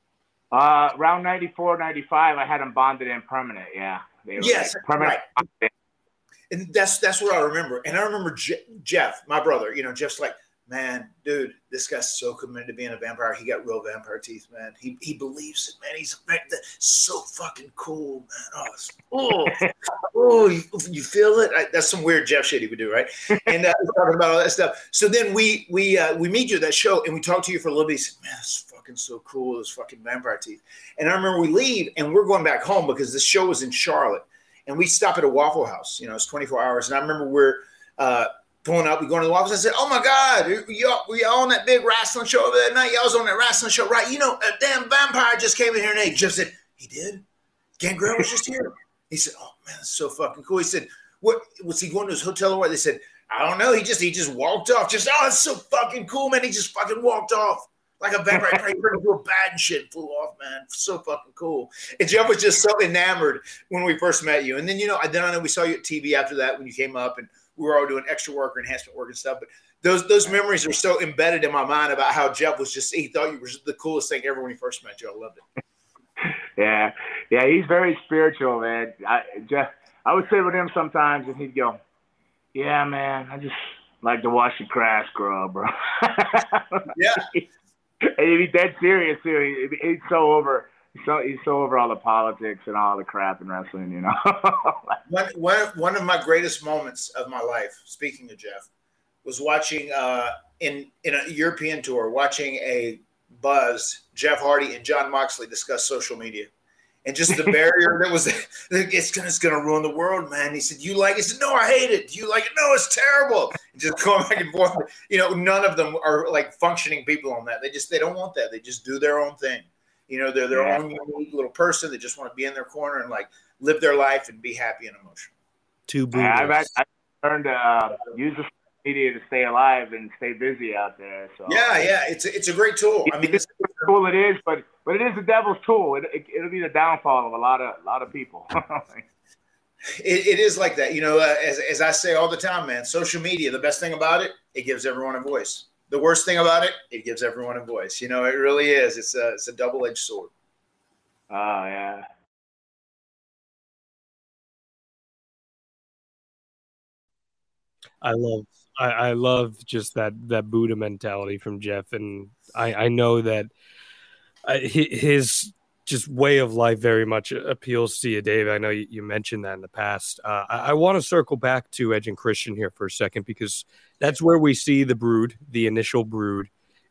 Speaker 17: Uh, around ninety-four, ninety-five, I had them bonded in permanent. Yeah. They were
Speaker 9: yes.
Speaker 17: Like permanent.
Speaker 9: Right. And that's that's what I remember. And I remember Je- Jeff, my brother, you know, Jeff's like, man, dude, this guy's so committed to being a vampire. He got real vampire teeth, man. He he believes it, man. He's so fucking cool, man. Oh, oh, oh you, you feel it? I, that's some weird Jeff shit he would do, right? And uh, talking about all that stuff. So then we we uh, we meet you at that show, and we talk to you for a little bit. He said, man, that's fucking so cool, those fucking vampire teeth. And I remember we leave, and we're going back home because this show was in Charlotte, and we stop at a Waffle House. You know, it's twenty-four hours, and I remember we're uh, pulling up, we go to the Waffle House. I said, oh my God, y'all, were y'all on that big wrestling show over that night? Y'all was on that wrestling show, right? You know, a damn vampire just came in here, and they just said, he did? Gangrel was just here. He said, oh man, that's so fucking cool. He said, what, was he going to his hotel or what? They said, I don't know. He just, he just walked off. Just, oh, it's so fucking cool, man. He just fucking walked off. Like a vampire, he turned into a bat and shit, flew off, man. So fucking cool. And Jeff was just so enamored when we first met you. And then, you know, then I know we saw you at T V after that when you came up, and we were all doing extra work or enhancement work and stuff. But those those memories are so embedded in my mind about how Jeff was just, he thought you were the coolest thing ever when he first met you. I loved it.
Speaker 17: Yeah. Yeah, he's very spiritual, man. I, Jeff, I would sit with him sometimes, and he'd go, yeah, man, I just like to watch the grass grow, bro.
Speaker 9: Yeah.
Speaker 17: And he'd be dead serious too. He, he's so over, so he's so over all the politics and all the crap in wrestling, you know.
Speaker 9: one, one, one of my greatest moments of my life, speaking of Jeff, was watching uh, in in a European tour, watching a Buzz, Jeff Hardy, and John Moxley discuss social media, and just the barrier that was it's gonna it's gonna ruin the world, man. He said, "You like it?" He said, "No, I hate it." "Do you like it?" "No, it's terrible." And just going back and forth. You know, none of them are like functioning people on that. They just they don't want that. They just do their own thing. You know, they're their yeah. own unique little person. They just want to be in their corner and like live their life and be happy and emotional.
Speaker 8: Two
Speaker 17: yeah, I've, I've learned to uh, use the media to stay alive and stay busy out there. So
Speaker 9: yeah, yeah, it's a, it's a great tool. I mean,
Speaker 17: it's a tool it is, but but it is the devil's tool. It, it it'll be the downfall of a lot of a lot of people.
Speaker 9: it, it is like that, you know. Uh, as as I say all the time, man. Social media. The best thing about it, it gives everyone a voice. The worst thing about it, it gives everyone a voice. You know, it really is. It's a it's a double edged sword.
Speaker 17: Oh yeah.
Speaker 8: I love. I, I love just that that Buddha mentality from Jeff, and I, I know that uh, his just way of life very much appeals to you, Dave. I know you, you mentioned that in the past. Uh, I, I want to circle back to Edge and Christian here for a second, because that's where we see the Brood, the initial Brood,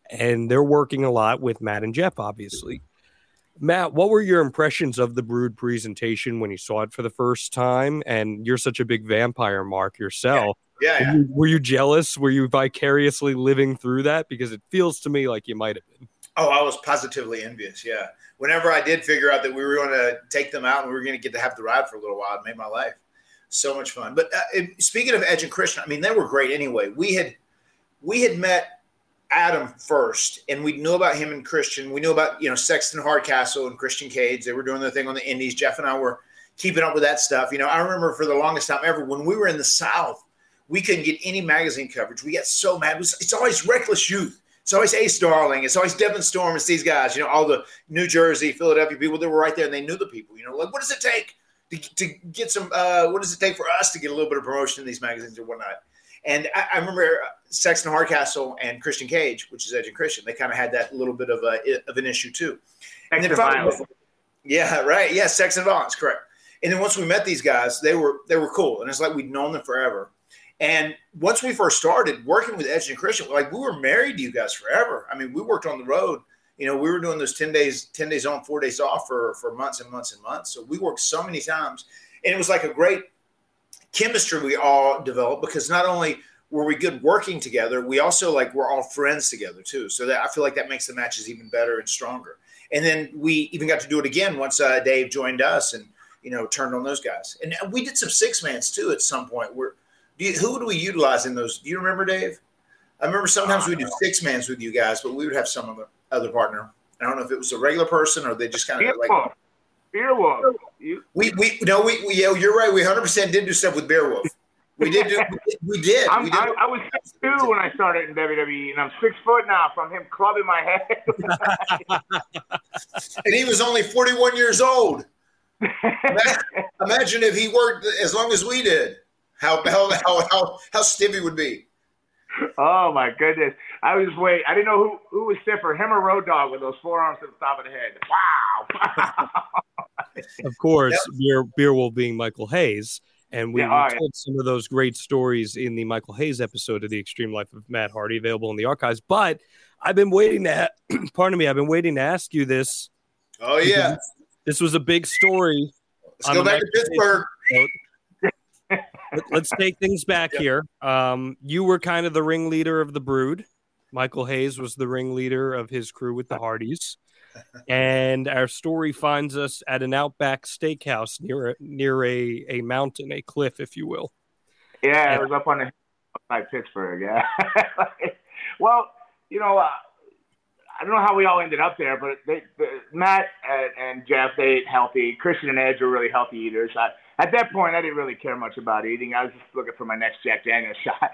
Speaker 8: and they're working a lot with Matt and Jeff, obviously. Matt, what were your impressions of the Brood presentation when you saw it for the first time? And you're such a big vampire mark yourself.
Speaker 9: Yeah, yeah.
Speaker 8: Were you, were you jealous? Were you vicariously living through that? Because it feels to me like you might have been.
Speaker 9: Oh, I was positively envious, yeah. Whenever I did figure out that we were going to take them out and we were going to get to have the ride for a little while, it made my life so much fun. But uh, it, speaking of Edge and Christian, I mean, they were great anyway. We had we had met Adam first, and we knew about him and Christian. We knew about, you know, Sexton Hardcastle and Christian Cage. They were doing their thing on the Indies. Jeff and I were keeping up with that stuff. You know, I remember for the longest time ever, when we were in the South, we couldn't get any magazine coverage. We got so mad. It was, it's always Reckless Youth. It's always Ace Darling. It's always Devin Storm. It's these guys, you know, all the New Jersey, Philadelphia people that were right there, and they knew the people. You know, like, what does it take to, to get some uh, – what does it take for us to get a little bit of promotion in these magazines or whatnot? And I, I remember Sexton Hardcastle and Christian Cage, which is Edge and Christian, they kind of had that little bit of a of an issue too. And then finally, yeah, right, yeah, Sex and Violence, correct. And then once we met these guys, they were they were cool, and it's like we'd known them forever. And once we first started working with Edge and Christian, like we were married to you guys forever. I mean, we worked on the road. You know, we were doing those ten days, ten days on, four days off for for months and months and months. So we worked so many times, and it was like a great chemistry we all developed, because not only were we good working together, we also like we're all friends together too. So that I feel like that makes the matches even better and stronger. And then we even got to do it again once uh, Dave joined us and, you know, turned on those guys. And we did some six mans too at some point. Where do you, who do we utilize in those? Do you remember, Dave? I remember sometimes we do six mans with you guys, but we would have some other other partner. I don't know if it was a regular person or they just kind of like
Speaker 17: Beerwolf.
Speaker 9: We we no we, we yeah you're right. We one hundred percent did do stuff with Beerwolf. We did do we did.
Speaker 17: I'm,
Speaker 9: we did.
Speaker 17: I, I was six two when I started in W W E, and I'm six foot now from him clubbing my head.
Speaker 9: And he was only forty-one years old. Imagine, imagine if he worked as long as we did. How how how how, how stiff he would be.
Speaker 17: Oh my goodness! I was just waiting. I didn't know who, who was stiffer, him or Road Dogg with those forearms to the top of the head. Wow!
Speaker 8: Of course, Beer Beerwolf being Michael Hayes, and we,
Speaker 17: Yeah,
Speaker 8: we
Speaker 17: oh,
Speaker 8: told some of those great stories in the Michael Hayes episode of The Extreme Life of Matt Hardy, available in the archives. But I've been waiting to, pardon me, I've been waiting to ask you this.
Speaker 9: Oh yeah,
Speaker 8: this was a big story.
Speaker 9: Let's go back to Pittsburgh.
Speaker 8: Let's take things back yep. here. Um, you were kind of the ringleader of the Brood. Michael Hayes was the ringleader of his crew with the Hardys. And our story finds us at an Outback Steakhouse near a, near a, a mountain, a cliff, if you will.
Speaker 17: Yeah,
Speaker 8: and,
Speaker 17: it was up on the outside Pittsburgh. Yeah. Well, you know, uh, I don't know how we all ended up there, but they, the, Matt and, and Jeff, they ate healthy. Christian and Edge were really healthy eaters. I, at that point, I didn't really care much about eating. I was just looking for my next Jack Daniels shot.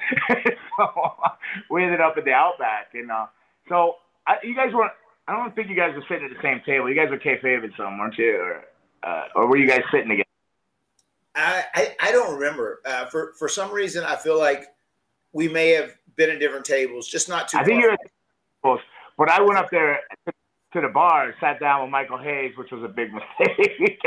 Speaker 17: So we ended up at the Outback. And uh, so I, you guys weren't, I don't think you guys were sitting at the same table. You guys were kayfabe some, weren't you? Or, uh, or were you guys sitting together?
Speaker 9: I, I, I don't remember. Uh, for, for some reason, I feel like we may have been at different tables, just not too
Speaker 17: I think
Speaker 9: far.
Speaker 17: you're at tables. But I went up there to the bar, sat down with Michael Hayes, which was a big mistake.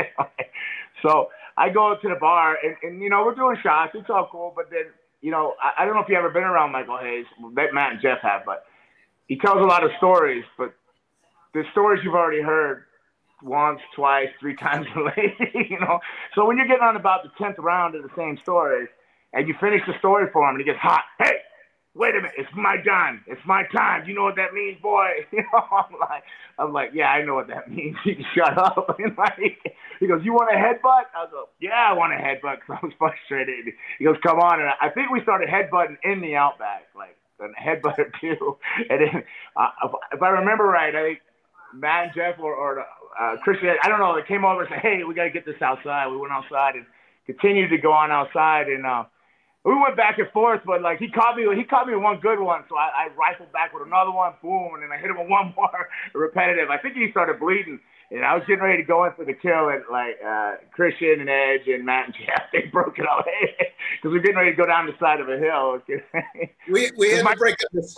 Speaker 17: So I go to the bar, and, and, you know, we're doing shots. It's all cool. But then, you know, I, I don't know if you've ever been around Michael Hayes. Matt and Jeff have, but he tells a lot of stories. But the stories you've already heard once, twice, three times lately, you know. So when you're getting on about the tenth round of the same story, and you finish the story for him, and he gets hot, hey, wait a minute, it's my time. It's my time. Do you know what that means, boy? You know, I'm like, I'm like, yeah, I know what that means. You can shut up. And like, he goes, you want a headbutt? I go, yeah, I want a headbutt because I was frustrated. He goes, come on. And I think we started headbutting in the Outback, like a headbutt or two. And then, uh, if I remember right, I think Matt and Jeff or, or uh, Christian, I don't know, they came over and said, hey, we got to get this outside. We went outside and continued to go on outside. And, uh, we went back and forth, but like he caught me, he caught me with one good one, so I, I rifled back with another one, boom, and then I hit him with one more repetitive. I think he started bleeding, and I was getting ready to go in for the kill, and like uh, Christian and Edge and Matt and Jeff, they broke it up because we're getting ready to go down the side of a hill.
Speaker 9: we we had to break up this.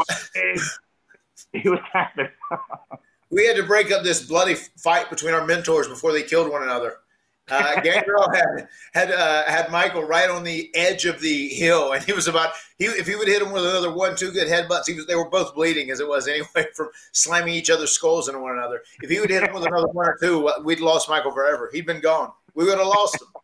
Speaker 17: He was happening.
Speaker 9: We had to break up this bloody fight between our mentors before they killed one another. Uh, Gangrel had had uh, had Michael right on the edge of the hill, and he was about he if he would hit him with another one, two good headbutts, he was they were both bleeding as it was anyway from slamming each other's skulls into one another. If he would hit him with another one or two, we'd lost Michael forever. He'd been gone. We would have lost him.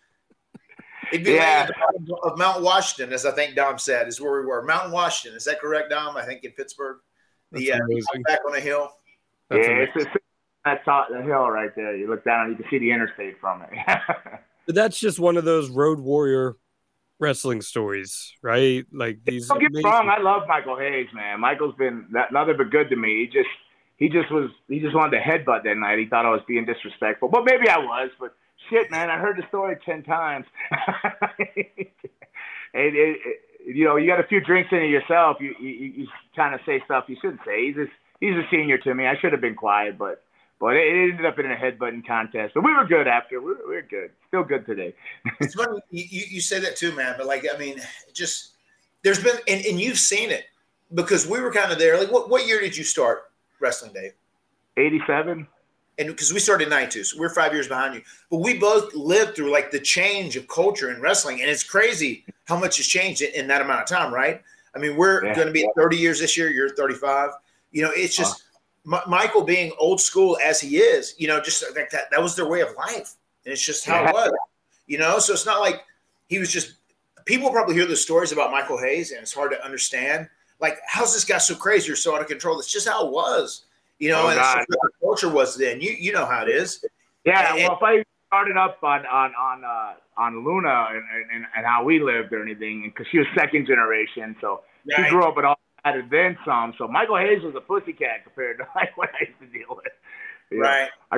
Speaker 9: He'd be
Speaker 17: Yeah.
Speaker 9: laying at the bottom of Mount Washington, as I think Dom said, is where we were. Mountain Washington, is that correct, Dom? I think in Pittsburgh, the
Speaker 8: That's
Speaker 9: uh,
Speaker 8: amazing.
Speaker 9: back on the hill.
Speaker 8: That's
Speaker 17: yeah,
Speaker 8: amazing.
Speaker 17: it's, it's that top the hill right there. You look down and you can see the interstate from it.
Speaker 8: But that's just one of those Road Warrior wrestling stories, right? Like these.
Speaker 17: Don't get me
Speaker 8: amazing-
Speaker 17: wrong, I love Michael Hayes, man. Michael's been that, nothing but good to me. He just he just was he just wanted to headbutt that night. He thought I was being disrespectful, but maybe I was. But shit, man, I heard the story ten times. it, it, it, you know, you got a few drinks in it yourself. You you, you kind of say stuff you shouldn't say. He's a, he's a senior to me. I should have been quiet, but. But it ended up in a headbutting contest. But we were good after. We were, we were good. Still good today.
Speaker 9: It's funny you, you you say that too, man. But like, I mean, just there's been and, and you've seen it because we were kind of there. Like, what, what year did you start wrestling, Dave?
Speaker 17: eighty-seven.
Speaker 9: And because we started in ninety-two, so we're five years behind you. But we both lived through like the change of culture in wrestling, and it's crazy how much has changed in, in that amount of time, right? I mean, we're
Speaker 17: Yeah.
Speaker 9: going to be at thirty years this year. You're thirty-five. You know, it's just. Uh. M- Michael being old school as he is, you know, just like that, that was their way of life. And it's just how
Speaker 17: Yeah.
Speaker 9: it was, you know? So it's not like he was just, people probably hear the stories about Michael Hayes and it's hard to understand. Like, how's this guy so crazy or so out of control? It's just how it was, you know,
Speaker 17: Oh,
Speaker 9: and it's
Speaker 17: God.
Speaker 9: just what the culture was then. You you know how it is.
Speaker 17: Yeah,
Speaker 9: And-
Speaker 17: well, if I started up on on on uh, on Luna and, and, and how we lived or anything, because she was second generation, so she
Speaker 9: Right.
Speaker 17: grew up with all that and then some. So Michael Hayes was a pussycat compared to like what I used to deal with. You know,
Speaker 9: Right.
Speaker 17: I,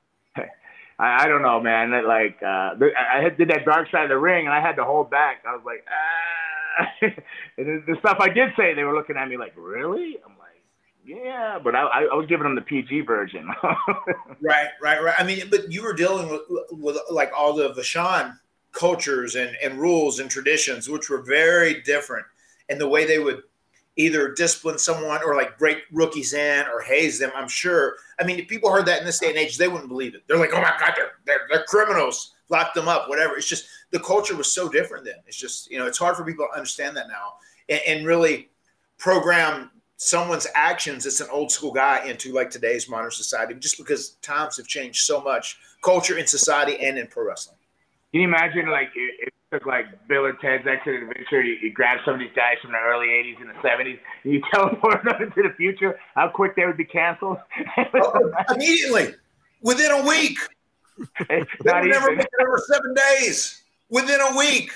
Speaker 17: I, I don't know, man. That, Like uh, the- I had- did that dark side of the ring, and I had to hold back. I was like, ah. And the, the stuff I did say, they were looking at me like, really? I'm like, yeah, but I, I I was giving them the P G version.
Speaker 9: Right, right, right. I mean, but you were dealing with, with like all the Vashon cultures and, and rules and traditions, which were very different. And the way they would either discipline someone or like break rookies in or haze them, I'm sure. I mean, if people heard that in this day and age, they wouldn't believe it. They're like, oh my God, they're, they're, they're criminals. Lock them up, whatever. It's just the culture was so different then. It's just, you know, it's hard for people to understand that now and, and really program someone's actions as an old school guy into like today's modern society, just because times have changed so much, culture in society and in pro wrestling.
Speaker 17: Can you imagine, like, it, it took, like, Bill or Ted's Exit Adventure, you, you grab some of these guys from the early eighties and the seventies, and you teleport them into the future, how quick they would be canceled?
Speaker 9: Oh, immediately, within a week. They
Speaker 17: Not
Speaker 9: would never
Speaker 17: even.
Speaker 9: make it over seven days. Within a week.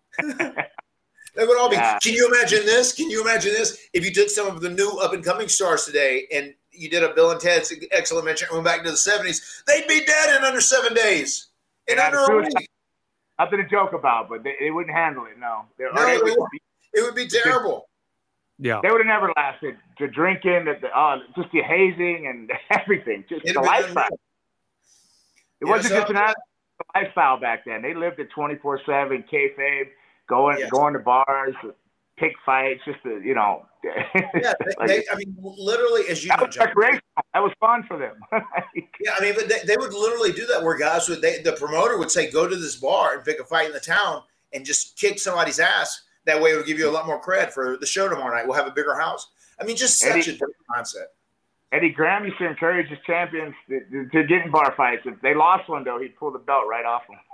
Speaker 9: They would all be.
Speaker 17: Yeah.
Speaker 9: Can you imagine this? Can you imagine this? If you took some of the new up-and-coming stars today and you did a Bill and Ted's Excellent Adventure and went back to the seventies, they'd be dead in under seven days. In
Speaker 17: Yeah,
Speaker 9: under
Speaker 17: the
Speaker 9: a
Speaker 17: suicide-
Speaker 9: week.
Speaker 17: Nothing to joke about, but they, they wouldn't handle it, no. They, or
Speaker 9: No,
Speaker 17: they
Speaker 9: it
Speaker 17: would-
Speaker 9: would, it would be terrible.
Speaker 8: Yeah.
Speaker 17: They would have never lasted. The drinking, the, the, uh, just the hazing and everything. Just
Speaker 9: It'd
Speaker 17: the
Speaker 9: be
Speaker 17: lifestyle.
Speaker 9: done.
Speaker 17: It
Speaker 9: Yeah,
Speaker 17: wasn't
Speaker 9: so-
Speaker 17: just an act- lifestyle back then. They lived at twenty-four seven, kayfabe, going,
Speaker 9: Yes.
Speaker 17: going to bars, pick fights, just to, you know.
Speaker 9: Yeah, they, they, I mean, literally, as you
Speaker 17: that
Speaker 9: know,
Speaker 17: was
Speaker 9: John,
Speaker 17: recreational. That was fun for them.
Speaker 9: yeah, I mean, but they, they would literally do that where guys would, they, the promoter would say, go to this bar and pick a fight in the town and just kick somebody's ass. That way it would give you a lot more cred for the show tomorrow night. We'll have a bigger house. I mean, just such
Speaker 17: Eddie-
Speaker 9: a different mindset.
Speaker 17: Eddie Graham used to encourage his champions to, to, to get in bar fights. If they lost one, though, he'd pull the belt right off them.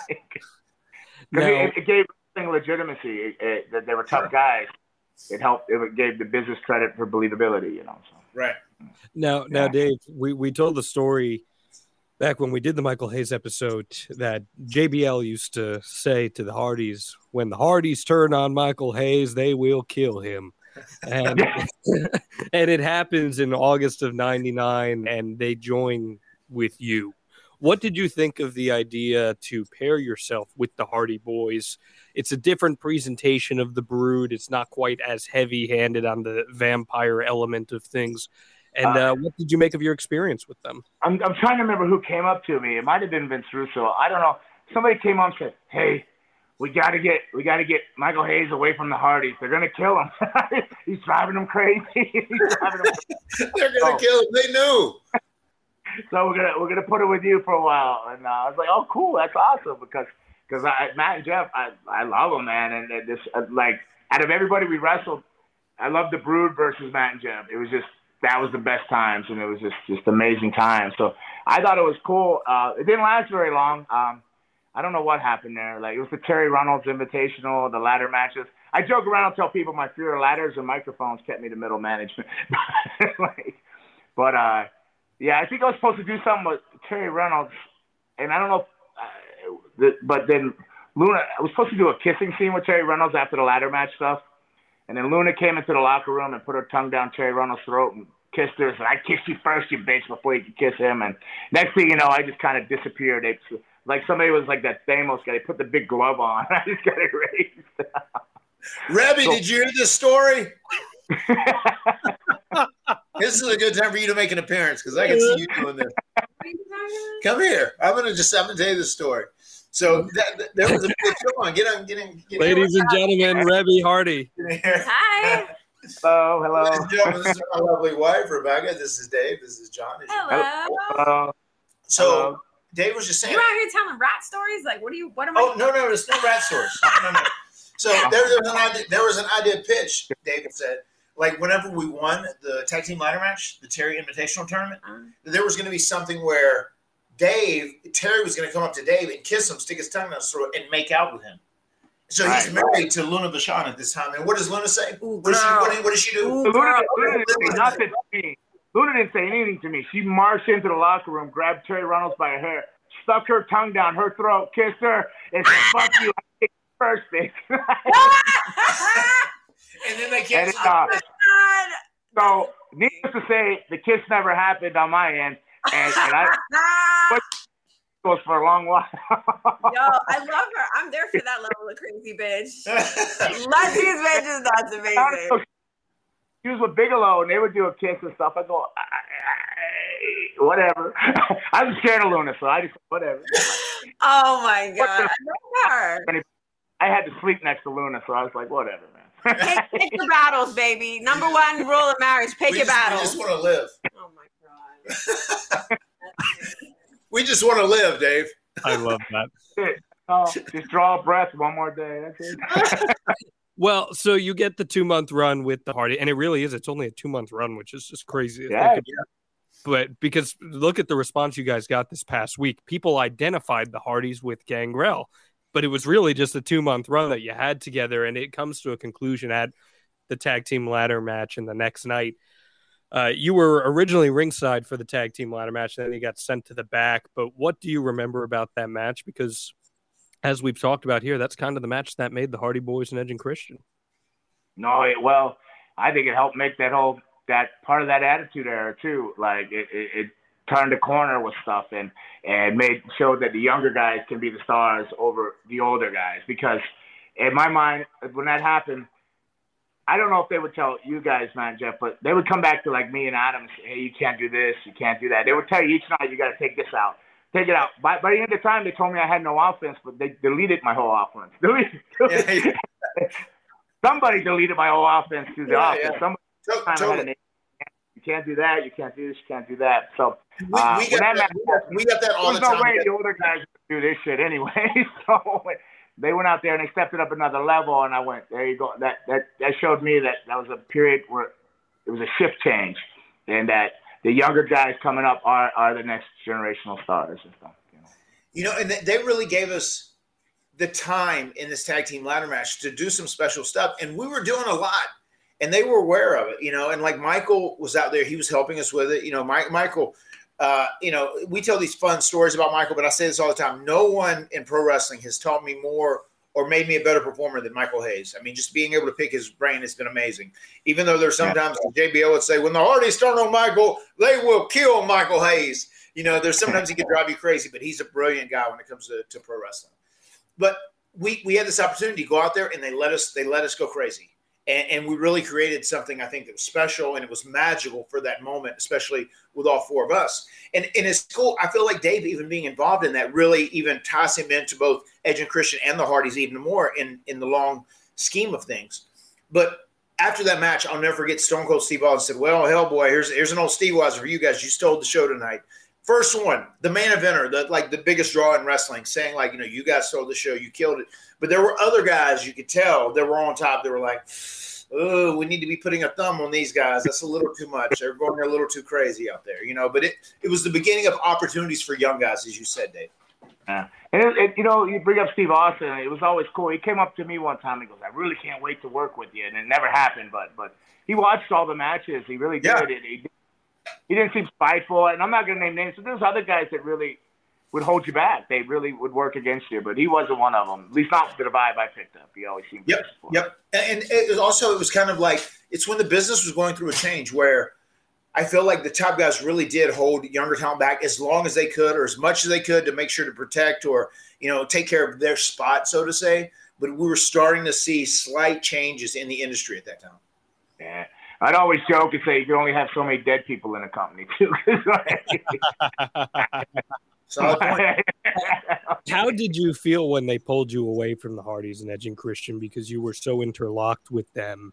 Speaker 17: Because
Speaker 8: Now-
Speaker 17: it, it gave everything legitimacy. It, it, that they were tough guys. It helped. It gave the business credit for believability, you know. So.
Speaker 9: Right.
Speaker 8: Now, now,
Speaker 17: Yeah.
Speaker 8: Dave, we, we told the story back when we did the Michael Hayes episode that J B L used to say to the Hardys, when the Hardys turn on Michael Hayes, they will kill him. And, and it happens in August of ninety-nine, and they join with you. What did you think of the idea to pair yourself with the Hardy Boys? It's a different presentation of the Brood. It's not quite as heavy-handed on the vampire element of things. And uh,
Speaker 17: Uh,
Speaker 8: what did you make of your experience with them?
Speaker 17: I'm, I'm trying to remember who came up to me. It might have been Vince Russo. I don't know. Somebody came up and said, "Hey, we got to get we got to get Michael Hayes away from the Hardys. They're gonna kill him. He's driving them crazy. He's driving them
Speaker 9: They're going to
Speaker 17: Oh.
Speaker 9: kill him. They knew.
Speaker 17: so we're gonna we're gonna put it with you for a while. And uh, I was like, oh, cool, that's awesome because because Matt and Jeff, I I love them, man. And, and this uh, like out of everybody we wrestled, I love the Brood versus Matt and Jeff. It was just that was the best times, and it was just just amazing times. So I thought it was cool. Uh, it didn't last very long. Um, I don't know what happened there. Like it was the Terry Reynolds Invitational, the ladder matches. I joke around and tell people my fear of ladders and microphones kept me to middle management. like, but uh, yeah, I think I was supposed to do something with Terry Reynolds, and I don't know. If, uh, the, but then Luna, I was supposed to do a kissing scene with Terry Reynolds after the ladder match stuff, and then Luna came into the locker room and put her tongue down Terry Reynolds' throat and kissed her. Said, "I kissed you first, you bitch, before you could kiss him." And next thing you know, I just kind of disappeared. They, like somebody was like that Thamos guy. They put the big glove on. I just got erased.
Speaker 9: Rebby, so, did you hear this story? This is a good time for you to make an appearance because I can see you doing this. Come here. I'm gonna just I'm gonna tell you the story. So that, that, there was a big show on. Get on, get in. Get
Speaker 8: Ladies in. and gentlemen, Rebby Hardy.
Speaker 10: Hi.
Speaker 17: Hello, hello.
Speaker 9: Ladies and gentlemen, this is my lovely wife, Rebecca. This is Dave. This is John.
Speaker 10: Hello.
Speaker 17: Hello.
Speaker 9: So hello. Dave was just saying.
Speaker 10: You out here telling rat stories? Like, what do you? What am
Speaker 9: oh,
Speaker 10: I?
Speaker 9: Oh no, no, there's no rat stories. No, no, no. So there, there was an idea. There was an idea pitch. David said, like whenever we won the tag team ladder match, the Terry Invitational tournament, uh-huh. there was going to be something where Dave, Terry was going to come up to Dave and kiss him, stick his tongue down his throat, and make out with him. So he's right. married to Luna Vachon at this time. And what does Luna say? Ooh, what, does she, what, what does she do? Ooh,
Speaker 17: Luna, Luna didn't say nothing to me. Luna didn't say anything to me. She marched into the locker room, grabbed Terry Reynolds by her hair, stuck her tongue down her throat, kissed her, and said, "Fuck you." First thing.
Speaker 9: And then they can't.
Speaker 17: And, uh, so, needless to say, the kiss never happened on my end, and, and I was for a long while.
Speaker 10: Yo, I love her. I'm there for that level of crazy bitch. Love these bitches. That's amazing.
Speaker 17: She was with Bigelow, and they would do a kiss and stuff. I go, I, I, whatever. I was scared of Luna, so I just whatever.
Speaker 10: Oh my god, I love her.
Speaker 17: I had to sleep next to Luna, so I was like, whatever, man.
Speaker 10: pick, pick your battles, baby. Number one rule of marriage, pick
Speaker 9: we
Speaker 10: your
Speaker 9: just,
Speaker 10: battles.
Speaker 9: We just want to live.
Speaker 10: Oh, my God.
Speaker 9: We just want to live, Dave.
Speaker 8: I love that.
Speaker 17: Oh, just draw a breath one more day. That's it.
Speaker 8: Well, so you get the two-month run with the Hardy, and it really is. It's only a two-month run, which is just crazy.
Speaker 17: Yeah, yeah.
Speaker 8: But because look at the response you guys got this past week. People identified the Hardys with Gangrel. But it was really just a two-month run that you had together, and it comes to a conclusion at the tag team ladder match. And the next night, uh, you were originally ringside for the tag team ladder match, and then you got sent to the back. But what do you remember about that match? Because as we've talked about here, that's kind of the match that made the Hardy Boys and Edge and Christian.
Speaker 17: No, it, well, I think it helped make that whole that part of that Attitude Era too. Like it, it, it turned the corner with stuff and and made showed that the younger guys can be the stars over the older guys. Because in my mind, when that happened, I don't know if they would tell you guys, man, Jeff, but they would come back to like me and Adam and say, "Hey, you can't do this, you can't do that." They would tell you each night, "You got to take this out, take it out." By, by the end of the time, they told me I had no offense, but they deleted my whole offense. Deleted, deleted. Yeah. Somebody deleted my whole offense through the
Speaker 9: yeah,
Speaker 17: offense.
Speaker 9: Yeah.
Speaker 17: Somebody
Speaker 9: totally.
Speaker 17: had an You can't do that. You can't do this. You can't do that. So
Speaker 9: we, uh, we, got, that, that, we, got, we got that all the time.
Speaker 17: There's no way the older guys do this shit anyway. So they went out there and they stepped it up another level, and I went, there you go. That that that showed me that that was a period where it was a shift change, and that the younger guys coming up are are the next generational stars and stuff. You know,
Speaker 9: you know, and they really gave us the time in this tag team ladder match to do some special stuff, and we were doing a lot. And they were aware of it, you know, and like Michael was out there, he was helping us with it. You know, Mike, Michael, uh, you know, we tell these fun stories about Michael, but I say this all the time. No one in pro wrestling has taught me more or made me a better performer than Michael Hayes. I mean, just being able to pick his brain has been amazing. Even though there's sometimes yeah. J B L would say, when the Hardys turn on Michael, they will kill Michael Hayes. You know, there's sometimes he can drive you crazy, but he's a brilliant guy when it comes to, to pro wrestling. But we we had this opportunity to go out there and they let us they let us go crazy. And, and we really created something, I think, that was special and it was magical for that moment, especially with all four of us. And, and it's cool. I feel like Dave, even being involved in that, really even ties him into both Edge and Christian and the Hardys even more in, in the long scheme of things. But after that match, I'll never forget Stone Cold Steve Austin said, "Well, hell, boy, here's, here's an old Steve Weiser for you guys. You stole the show tonight." First one, the main eventer, the like the biggest draw in wrestling, saying like, you know, you guys stole the show, you killed it. But there were other guys you could tell that were on top. They were like, oh, we need to be putting a thumb on these guys. That's a little too much. They're going a little too crazy out there, you know. But it, it was the beginning of opportunities for young guys, as you said, Dave.
Speaker 17: Yeah. And, it, it, you know, you bring up Steve Austin. It was always cool. He came up to me one time and goes, I really can't wait to work with you. And it never happened, but but he watched all the matches. He really did.
Speaker 9: Yeah.
Speaker 17: It, he, he didn't seem spiteful. And I'm not going to name names, but there's other guys that really would hold you back. They really would work against you, but he wasn't one of them. At least not the vibe I picked up. He always seemed
Speaker 9: Yep, yep. And it was also, it was kind of like, it's when the business was going through a change where I feel like the top guys really did hold younger talent back as long as they could, or as much as they could, to make sure to protect or, you know, take care of their spot, so to say. But we were starting to see slight changes in the industry at that time.
Speaker 17: Yeah. I'd always joke and say you can only have so many dead people in a company, too.
Speaker 9: Solid point.
Speaker 8: How did you feel when they pulled you away from the Hardys and Edge and Christian, because you were so interlocked with them?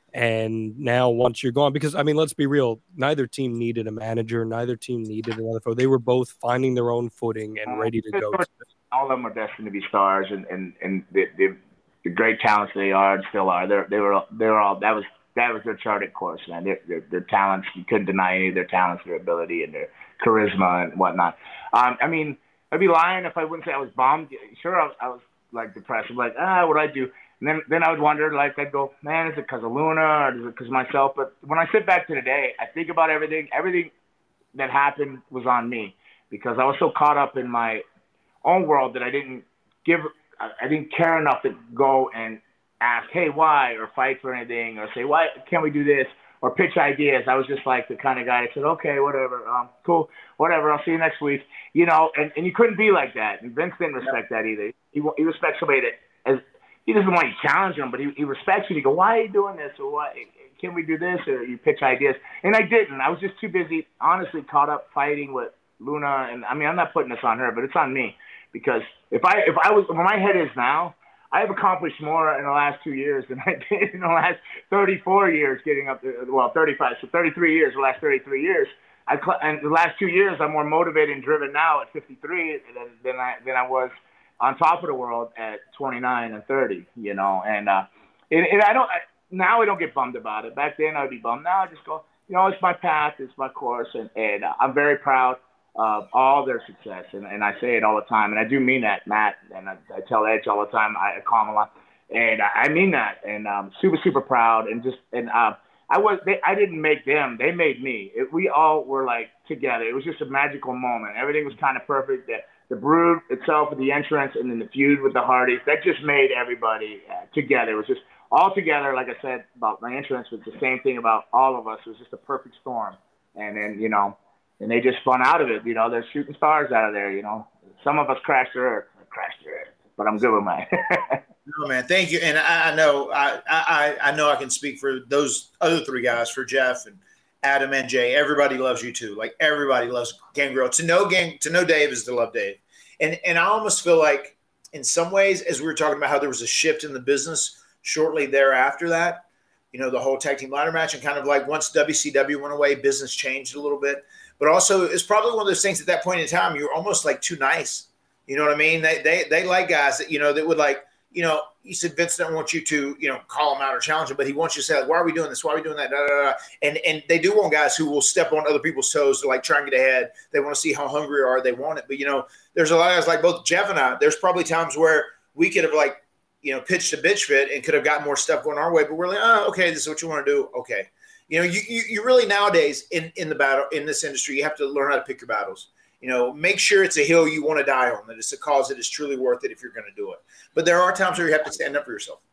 Speaker 8: And now once you're gone, because, I mean, let's be real, neither team needed a manager, neither team needed another foe. They were both finding their own footing and ready to go.
Speaker 17: All of them are destined to be stars, and, and, and the, the, the great talents they are and still are. They're, they were they were all, that was that was their charted course, man. Their, their, their talents, you couldn't deny any of their talents, their ability, and their charisma and whatnot. Um, I mean, I'd be lying if I wouldn't say I was bummed. Sure, I was, I was like depressed. I'm like, ah, what do I do? And then, then I would wonder, like, I'd go, man, is it because of Luna or is it because of myself? But when I sit back to today, I think about everything. Everything that happened was on me, because I was so caught up in my own world that I didn't give, I didn't care enough to go and ask, hey, why, or fight for anything, or say, why can't we do this, or pitch ideas. I was just like the kind of guy that said, okay, whatever, um, cool, whatever, I'll see you next week. You know, and, and you couldn't be like that. And Vince didn't respect that either. He, he respects somebody that, as he doesn't want you to challenge him, but he, he respects you. He go, why are you doing this, or why can we do this, or you pitch ideas. And I didn't. I was just too busy, honestly, caught up fighting with Luna. And I mean, I'm not putting this on her, but it's on me, because if I if I was where my head is now, I have accomplished more in the last two years than I did in the last thirty-four years, getting up to, well, thirty-five, so thirty-three years, the last thirty-three years. I, and the last two years, I'm more motivated and driven now at fifty-three than, than I than I was on top of the world at twenty-nine and thirty, you know. And, uh, and, and I don't, I, now I don't get bummed about it. Back then I'd be bummed. Now I just go, you know, it's my path, it's my course, and, and uh, I'm very proud of all their success, and, and I say it all the time, and I do mean that, Matt, and I, I tell Edge all the time, I, I call him a lot, and I, I mean that, and um, super, super proud, and just, and uh, I was, they, I didn't make them, they made me. It, we all were like together. It was just a magical moment. Everything was kind of perfect. The, the Brood itself, with the entrance, and then the feud with the Hardys, that just made everybody uh, together. It was just all together. Like I said about my entrance, was the same thing about all of us. It was just a perfect storm, and then, you know, and they just spun out of it. You know, they're shooting stars out of there, you know. Some of us crashed their earth, crashed their earth, but I'm good with mine.
Speaker 9: No, man, thank you. And I, I know I, I I know I can speak for those other three guys, for Jeff and Adam and Jay. Everybody loves you too. Like, everybody loves Gangrel. To know Gang, to know Dave is to love Dave. And and I almost feel like, in some ways, as we were talking about how there was a shift in the business shortly thereafter that, you know, the whole tag team ladder match, and kind of like once W C W went away, business changed a little bit. But also, it's probably one of those things at that point in time, you're almost like too nice. You know what I mean? They they they like guys that, you know, that would, like, you know, you said Vince doesn't want you to, you know, call him out or challenge him, but he wants you to say, like, why are we doing this? Why are we doing that? Da, da, da. And and they do want guys who will step on other people's toes to, like, try and get ahead. They want to see how hungry you are. They want it. But, you know, there's a lot of guys like both Jeff and I. There's probably times where we could have, like, you know, pitched a bitch fit and could have got more stuff going our way. But we're like, oh, okay, this is what you want to do. Okay. You know, you, you you really nowadays in, in the battle, in this industry, you have to learn how to pick your battles. You know, make sure it's a hill you want to die on, that it's a cause that is truly worth it if you're going to do it. But there are times where you have to stand up for yourself.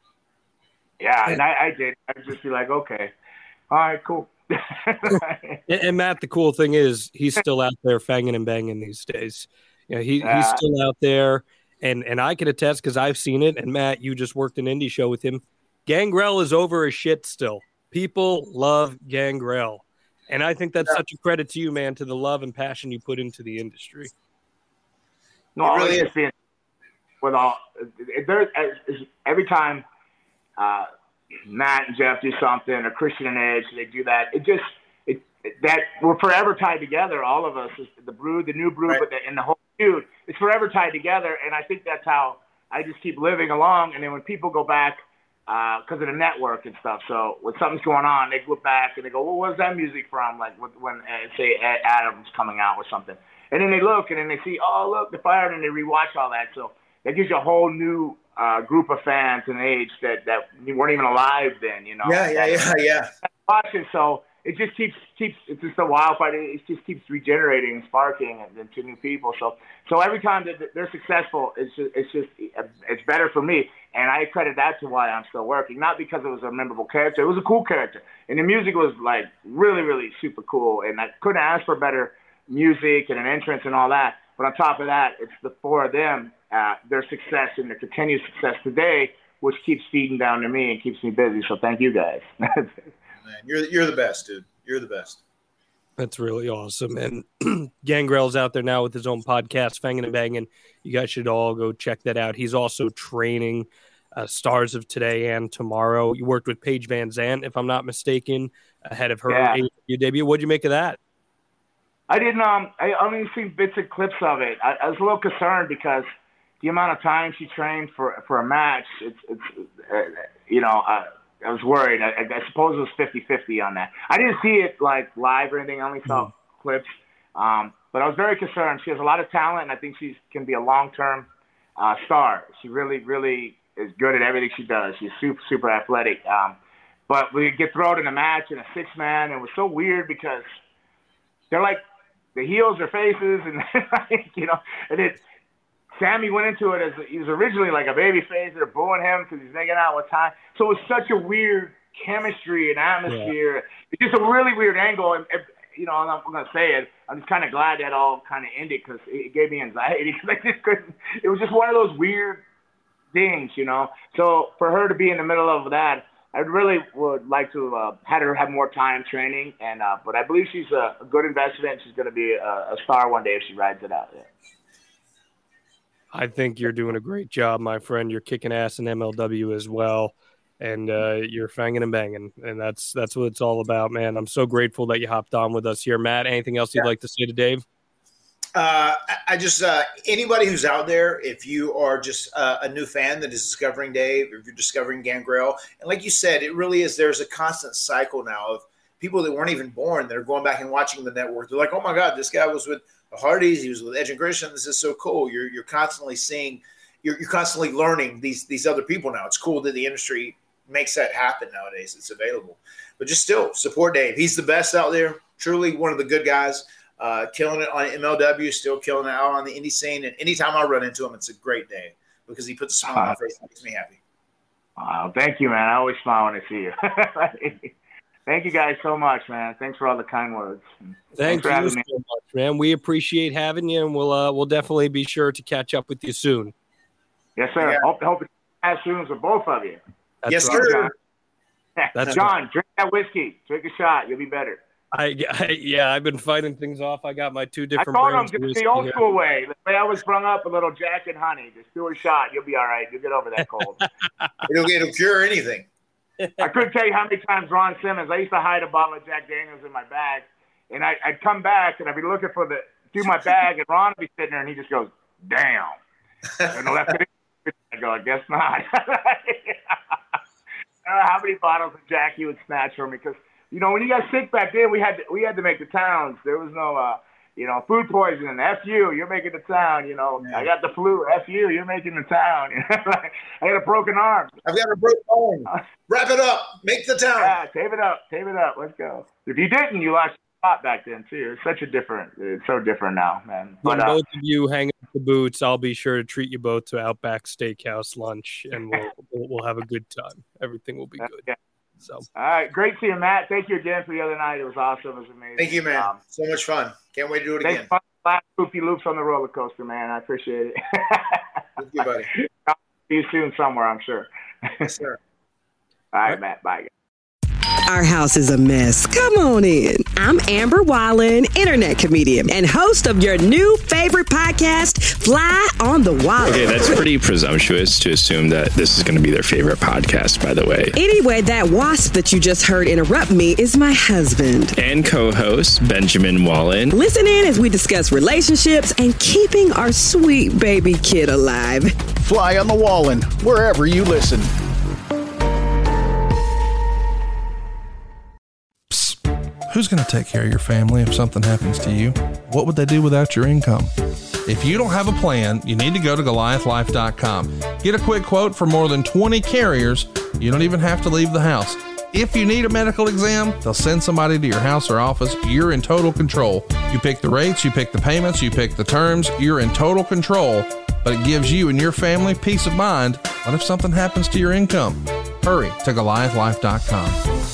Speaker 17: Yeah, and I, I did. I'd just be like, okay, all right, cool.
Speaker 8: and, and Matt, the cool thing is he's still out there fanging and banging these days. You know, he,
Speaker 17: Yeah.
Speaker 8: he's still out there, and, and I can attest because I've seen it. And Matt, you just worked an indie show with him. Gangrel is over as shit still. People love Gangrel. And I think that's
Speaker 17: Yeah.
Speaker 8: such a credit to you, man, to the love and passion you put into the industry.
Speaker 17: No,
Speaker 9: It really
Speaker 17: always
Speaker 9: is.
Speaker 17: been with all there. Every time uh, Matt and Jeff do something, or Christian and Edge, they do that. It just it that we're forever tied together. All of us, the Brood, the New Brood, right. but the, and the whole feud, it's forever tied together. And I think that's how I just keep living along. And then when people go back, because uh, of the network and stuff, so when something's going on, they look back and they go, well, where's that music from? Like when, uh, say, Adam's coming out with something. And then they look and then they see, oh, look, the Fire, and they rewatch all that. So that gives you a whole new uh, group of fans and age that, that weren't even alive then, you know.
Speaker 9: Yeah, yeah, yeah, yeah.
Speaker 17: Watching, so it just keeps keeps it's just a wildfire. It just keeps regenerating and sparking and, and to new people. So so every time that they're successful, it's just it's just it's better for me, and I credit that to why I'm still working. Not because it was a memorable character, it was a cool character, and the music was like really really super cool, and I couldn't ask for better music and an entrance and all that. But on top of that, it's the four of them, uh, their success and their continued success today, which keeps feeding down to me and keeps me busy. So thank you guys.
Speaker 9: Man, you're you're the best, dude. You're the best.
Speaker 8: That's really awesome. And Gangrel's out there now with his own podcast, Fangin' and Bangin'. You guys should all go check that out. He's also training uh, stars of today and tomorrow. You worked with Paige Van Zandt, if I'm not mistaken, ahead of her
Speaker 17: yeah.
Speaker 8: A E W debut. What'd you make of that?
Speaker 17: I didn't. Um, I only seen bits and clips of it. I, I was a little concerned because the amount of time she trained for for a match. It's it's uh, you know. Uh, I was worried. I, I suppose it was fifty-fifty on that. I didn't see it like live or anything. I only saw mm-hmm. clips. Um, but I was very concerned. She has a lot of talent, and I think she can be a long-term uh, star. She really, really is good at everything she does. She's super, super athletic. Um, but we get thrown in a match in a six-man, and it was so weird because they're like the heels are faces, and like, you know, and it. Sammy went into it as he was originally like a baby face. They're booing him because he's making out with Ty. So it was such a weird chemistry and atmosphere. Yeah. It's just a really weird angle. And, and you know, I'm not going to say it. I'm just kind of glad that all kind of ended because it gave me anxiety because I just couldn't. It was just one of those weird things, you know. So for her to be in the middle of that, I really would like to uh, have her have more time training. And uh, but I believe she's a, a good investment. She's going to be a, a star one day if she rides it out. Yeah.
Speaker 8: I think you're doing a great job, my friend. You're kicking ass in M L W as well, and uh, you're fanging and banging, and that's that's what it's all about, man. I'm so grateful that you hopped on with us here. Matt, anything else you'd yeah. like to say to Dave?
Speaker 9: Uh, I just uh, anybody who's out there, if you are just uh, a new fan that is discovering Dave, if you're discovering Gangrel, and like you said, it really is. There's a constant cycle now of people that weren't even born that are going back and watching the network. They're like, oh my God, this guy was with the Hardys, he was with Edge and Christian. This is so cool. You're you're constantly seeing, you're you're constantly learning these these other people now. It's cool that the industry makes that happen nowadays. It's available, but just still support Dave. He's the best out there. Truly one of the good guys. Uh, killing it on M L W, still killing it out on the indie scene. And anytime I run into him, it's a great day because he puts a smile on my face and makes me happy.
Speaker 17: Wow, thank you, man. I always smile when I see you. Thank you guys so much, man. Thanks for all the kind words.
Speaker 8: Thank you so much, man. We appreciate having you, and we'll uh, we'll definitely be sure to catch up with you soon.
Speaker 17: Yes, sir. Yeah. Hope, hope it's as soon as for both of you.
Speaker 9: That's yes, right, sir.
Speaker 17: John. That's John, right. Drink that whiskey. Drink a shot. You'll be better.
Speaker 8: I, I yeah, I've been fighting things off. I got my two different.
Speaker 17: I told him the old school way, the way I was brung up, a little Jack and honey. Just do a shot. You'll be all right. You'll get over that cold.
Speaker 9: it'll it'll cure anything.
Speaker 17: I couldn't tell you how many times Ron Simmons, I used to hide a bottle of Jack Daniels in my bag, and I, I'd come back, and I'd be looking for the, do my bag, and Ron would be sitting there, and he just goes, damn. And I left it in. I go, I guess not. I don't know how many bottles of Jack he would snatch from me, because, you know, when you got sick back then, we had to, we had to make the towns. There was no, uh, you know, food poisoning. F you, you're making the town. You know, yeah. I got the flu. F you, you're making the town. I got a broken arm.
Speaker 9: I've got a broken arm. Wrap it up. Make the town.
Speaker 17: Yeah, tape it up. Tape it up. Let's go. If you didn't, you lost your spot back then too. It's such a different. It's so different now, man.
Speaker 8: When
Speaker 17: but, uh,
Speaker 8: both of you hang up the boots, I'll be sure to treat you both to Outback Steakhouse lunch, and we'll we'll, we'll have a good time. Everything will be good.
Speaker 17: Yeah.
Speaker 8: So,
Speaker 17: all right, great seeing Matt. Thank you again for the other night. It was awesome. It was amazing.
Speaker 9: Thank you, man. Um, so much fun. Can't wait to do it again.
Speaker 17: Fun last loopy loops on the roller coaster, man. I appreciate it.
Speaker 9: Thank you, buddy.
Speaker 17: I'll see you soon somewhere, I'm sure.
Speaker 9: Yes, sir.
Speaker 17: All right, Matt. Bye.
Speaker 18: Our house is a mess. Come on in. I'm Amber Wallen, internet comedian and host of your new favorite podcast, Fly on the Wallen.
Speaker 19: Okay, that's pretty presumptuous to assume that this is going to be their favorite podcast, by the way.
Speaker 18: Anyway, that wasp that you just heard interrupt me is my husband.
Speaker 19: And co-host, Benjamin Wallen.
Speaker 18: Listen in as we discuss relationships and keeping our sweet baby kid alive.
Speaker 20: Fly on the Wallen, wherever you listen.
Speaker 7: Who's going to take care of your family if something happens to you? What would they do without your income? If you don't have a plan, you need to go to Goliath Life dot com. Get a quick quote for more than twenty carriers. You don't even have to leave the house. If you need a medical exam, they'll send somebody to your house or office. You're in total control. You pick the rates, you pick the payments, you pick the terms. You're in total control, but it gives you and your family peace of mind. What if something happens to your income? Hurry to Goliath Life dot com.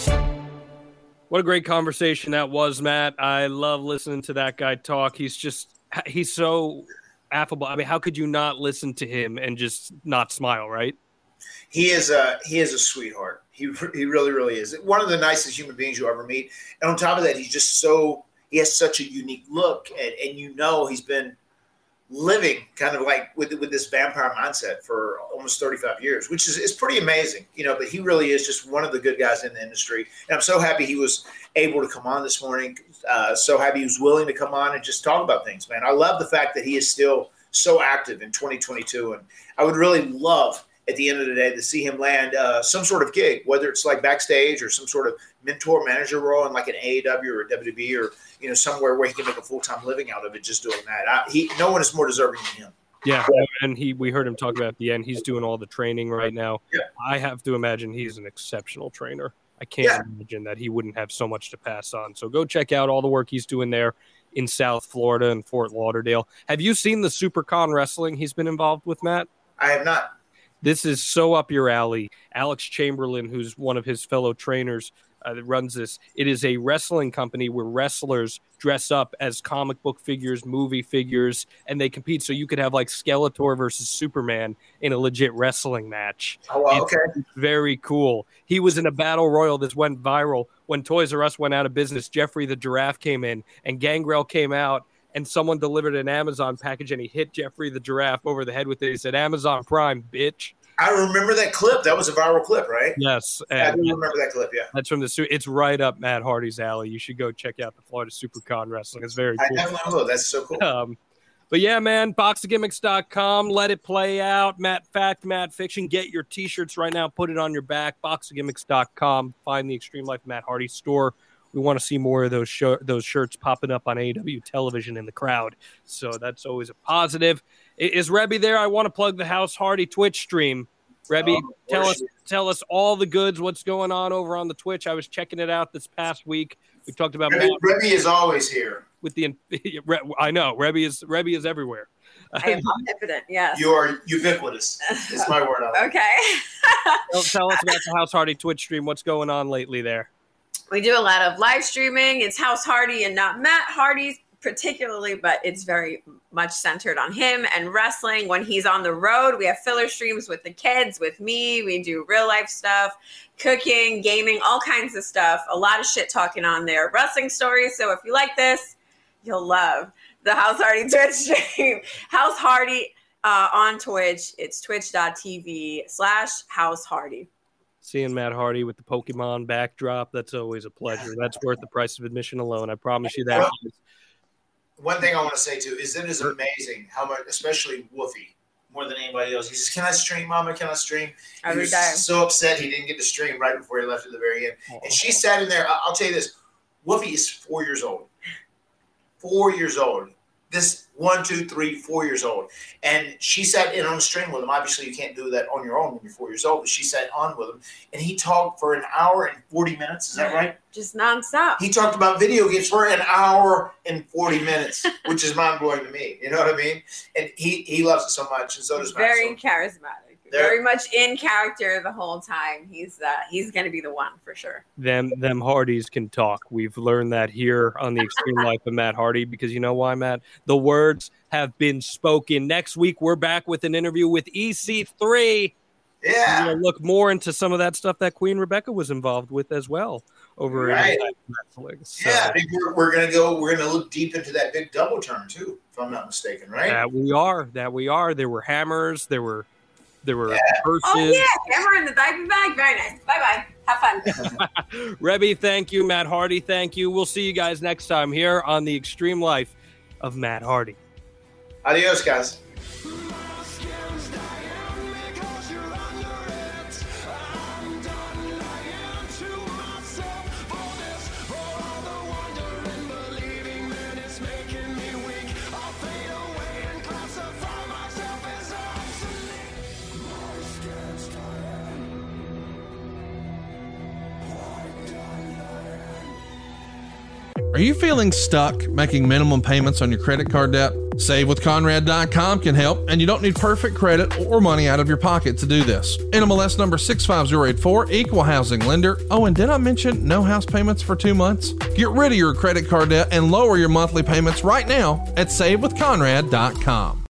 Speaker 8: What a great conversation that was, Matt. I love listening to that guy talk. He's just, he's so affable. I mean, how could you not listen to him and just not smile, right?
Speaker 9: He is a, he is a sweetheart. He, he really, really is. One of the nicest human beings you'll ever meet. And on top of that, he's just so, he has such a unique look. And, and you know, he's been living kind of like with with this vampire mindset for almost thirty-five years, which is, is pretty amazing, you know, but he really is just one of the good guys in the industry. And I'm so happy he was able to come on this morning. Uh, so happy he was willing to come on and just talk about things, man. I love the fact that he is still so active in twenty twenty-two. And I would really love at the end of the day to see him land uh, some sort of gig, whether it's like backstage or some sort of mentor manager role in like an A E W or a W W E or, you know, somewhere where he can make a full-time living out of it just doing that. I, he, no one is more deserving than him.
Speaker 8: Yeah, and he we heard him talk about at the end. He's doing all the training right now.
Speaker 9: Yeah.
Speaker 8: I have to imagine he's an exceptional trainer. I can't yeah. imagine that he wouldn't have so much to pass on. So go check out all the work he's doing there in South Florida and Fort Lauderdale. Have you seen the SuperCon wrestling he's been involved with, Matt?
Speaker 9: I have not.
Speaker 8: This is so up your alley. Alex Chamberlain, who's one of his fellow trainers, uh, that runs this. It is a wrestling company where wrestlers dress up as comic book figures, movie figures, and they compete. So you could have like Skeletor versus Superman in a legit wrestling match.
Speaker 9: Oh, wow,
Speaker 8: it's
Speaker 9: okay.
Speaker 8: Very cool. He was in a battle royal that went viral when Toys R Us went out of business. Jeffrey the Giraffe came in, and Gangrel came out, and someone delivered an Amazon package, and he hit Jeffrey the Giraffe over the head with it. He said, "Amazon Prime, bitch."
Speaker 9: I remember that clip. That was a viral clip, right?
Speaker 8: Yes.
Speaker 9: Yeah, I do remember that clip, yeah.
Speaker 8: That's from the – it's right up Matt Hardy's alley. You should go check out the Florida SuperCon wrestling. It's very cool.
Speaker 9: I definitely will. That's so cool.
Speaker 8: Um, but, yeah, man, box of gimmicks dot com. Let it play out. Matt Fact, Matt Fiction. Get your T-shirts right now. Put it on your back. box of gimmicks dot com. Find the Extreme Life Matt Hardy store. We want to see more of those sh- those shirts popping up on A E W television in the crowd. So that's always a positive. Is Rebby there? I want to plug the House Hardy Twitch stream. Rebby, oh, tell us tell us all the goods. What's going on over on the Twitch? I was checking it out this past week. We talked about
Speaker 9: Rebby, Rebby is always here.
Speaker 8: With the, I know Rebby is Rebby is everywhere.
Speaker 10: I am omnipotent. Yes,
Speaker 9: you are ubiquitous. It's my word.
Speaker 10: Okay.
Speaker 8: tell, tell us about the House Hardy Twitch stream. What's going on lately there?
Speaker 10: We do a lot of live streaming. It's House Hardy and not Matt Hardy particularly, but it's very much centered on him and wrestling. When he's on the road, we have filler streams with the kids, with me. We do real life stuff, cooking, gaming, all kinds of stuff. A lot of shit talking on there. Wrestling stories. So if you like this, you'll love the House Hardy Twitch stream. House Hardy uh, on Twitch. It's twitch.tv slash House Hardy.
Speaker 8: Seeing Matt Hardy with the Pokemon backdrop, that's always a pleasure. That's worth the price of admission alone. I promise you that.
Speaker 9: One thing I want to say too is it is amazing how much, especially Wolfie, more than anybody else. He says, "Can I stream, Mama? Can I stream?" He
Speaker 10: Every
Speaker 9: was
Speaker 10: day.
Speaker 9: so upset he didn't get to stream right before he left at the very end. And she sat in there. I'll tell you this: Wolfie is four years old. Four years old. This one, two, three, four years old. And she sat in on the stream with him. Obviously, you can't do that on your own when you're four years old, but she sat on with him. And he talked for an hour and forty minutes. Is that right?
Speaker 10: Just nonstop.
Speaker 9: He talked about video games for an hour and forty minutes, which is mind-blowing to me. You know what I mean? And he, he loves it so much, and so does Matt.
Speaker 10: Very charismatic. They're, very much in character the whole time. He's uh, he's going to be the one for sure.
Speaker 8: Them them Hardys can talk. We've learned that here on the Extreme Life of Matt Hardy because you know why, Matt? The words have been spoken. Next week, we're back with an interview with E C three.
Speaker 9: Yeah.
Speaker 8: We're going to look more into some of that stuff that Queen Rebecca was involved with as well. over
Speaker 9: Right.
Speaker 8: in Netflix. So,
Speaker 9: Yeah, I think we're, we're gonna go. We're gonna look deep into that big double turn too, if I'm not mistaken, right?
Speaker 8: That we are. That we are. There were hammers. There were. There were
Speaker 9: Yeah.
Speaker 8: purses.
Speaker 10: Oh yeah, camera in the diaper bag. Very nice. Bye bye. Have fun.
Speaker 8: Rebby, thank you. Matt Hardy, thank you. We'll see you guys next time here on the Extreme Life of Matt Hardy.
Speaker 9: Adios, guys.
Speaker 7: Are you feeling stuck making minimum payments on your credit card debt? Save with Conrad dot com can help, and you don't need perfect credit or money out of your pocket to do this. N M L S number six five zero eight four, equal housing lender. Oh, and did I mention no house payments for two months? Get rid of your credit card debt and lower your monthly payments right now at Save with Conrad dot com.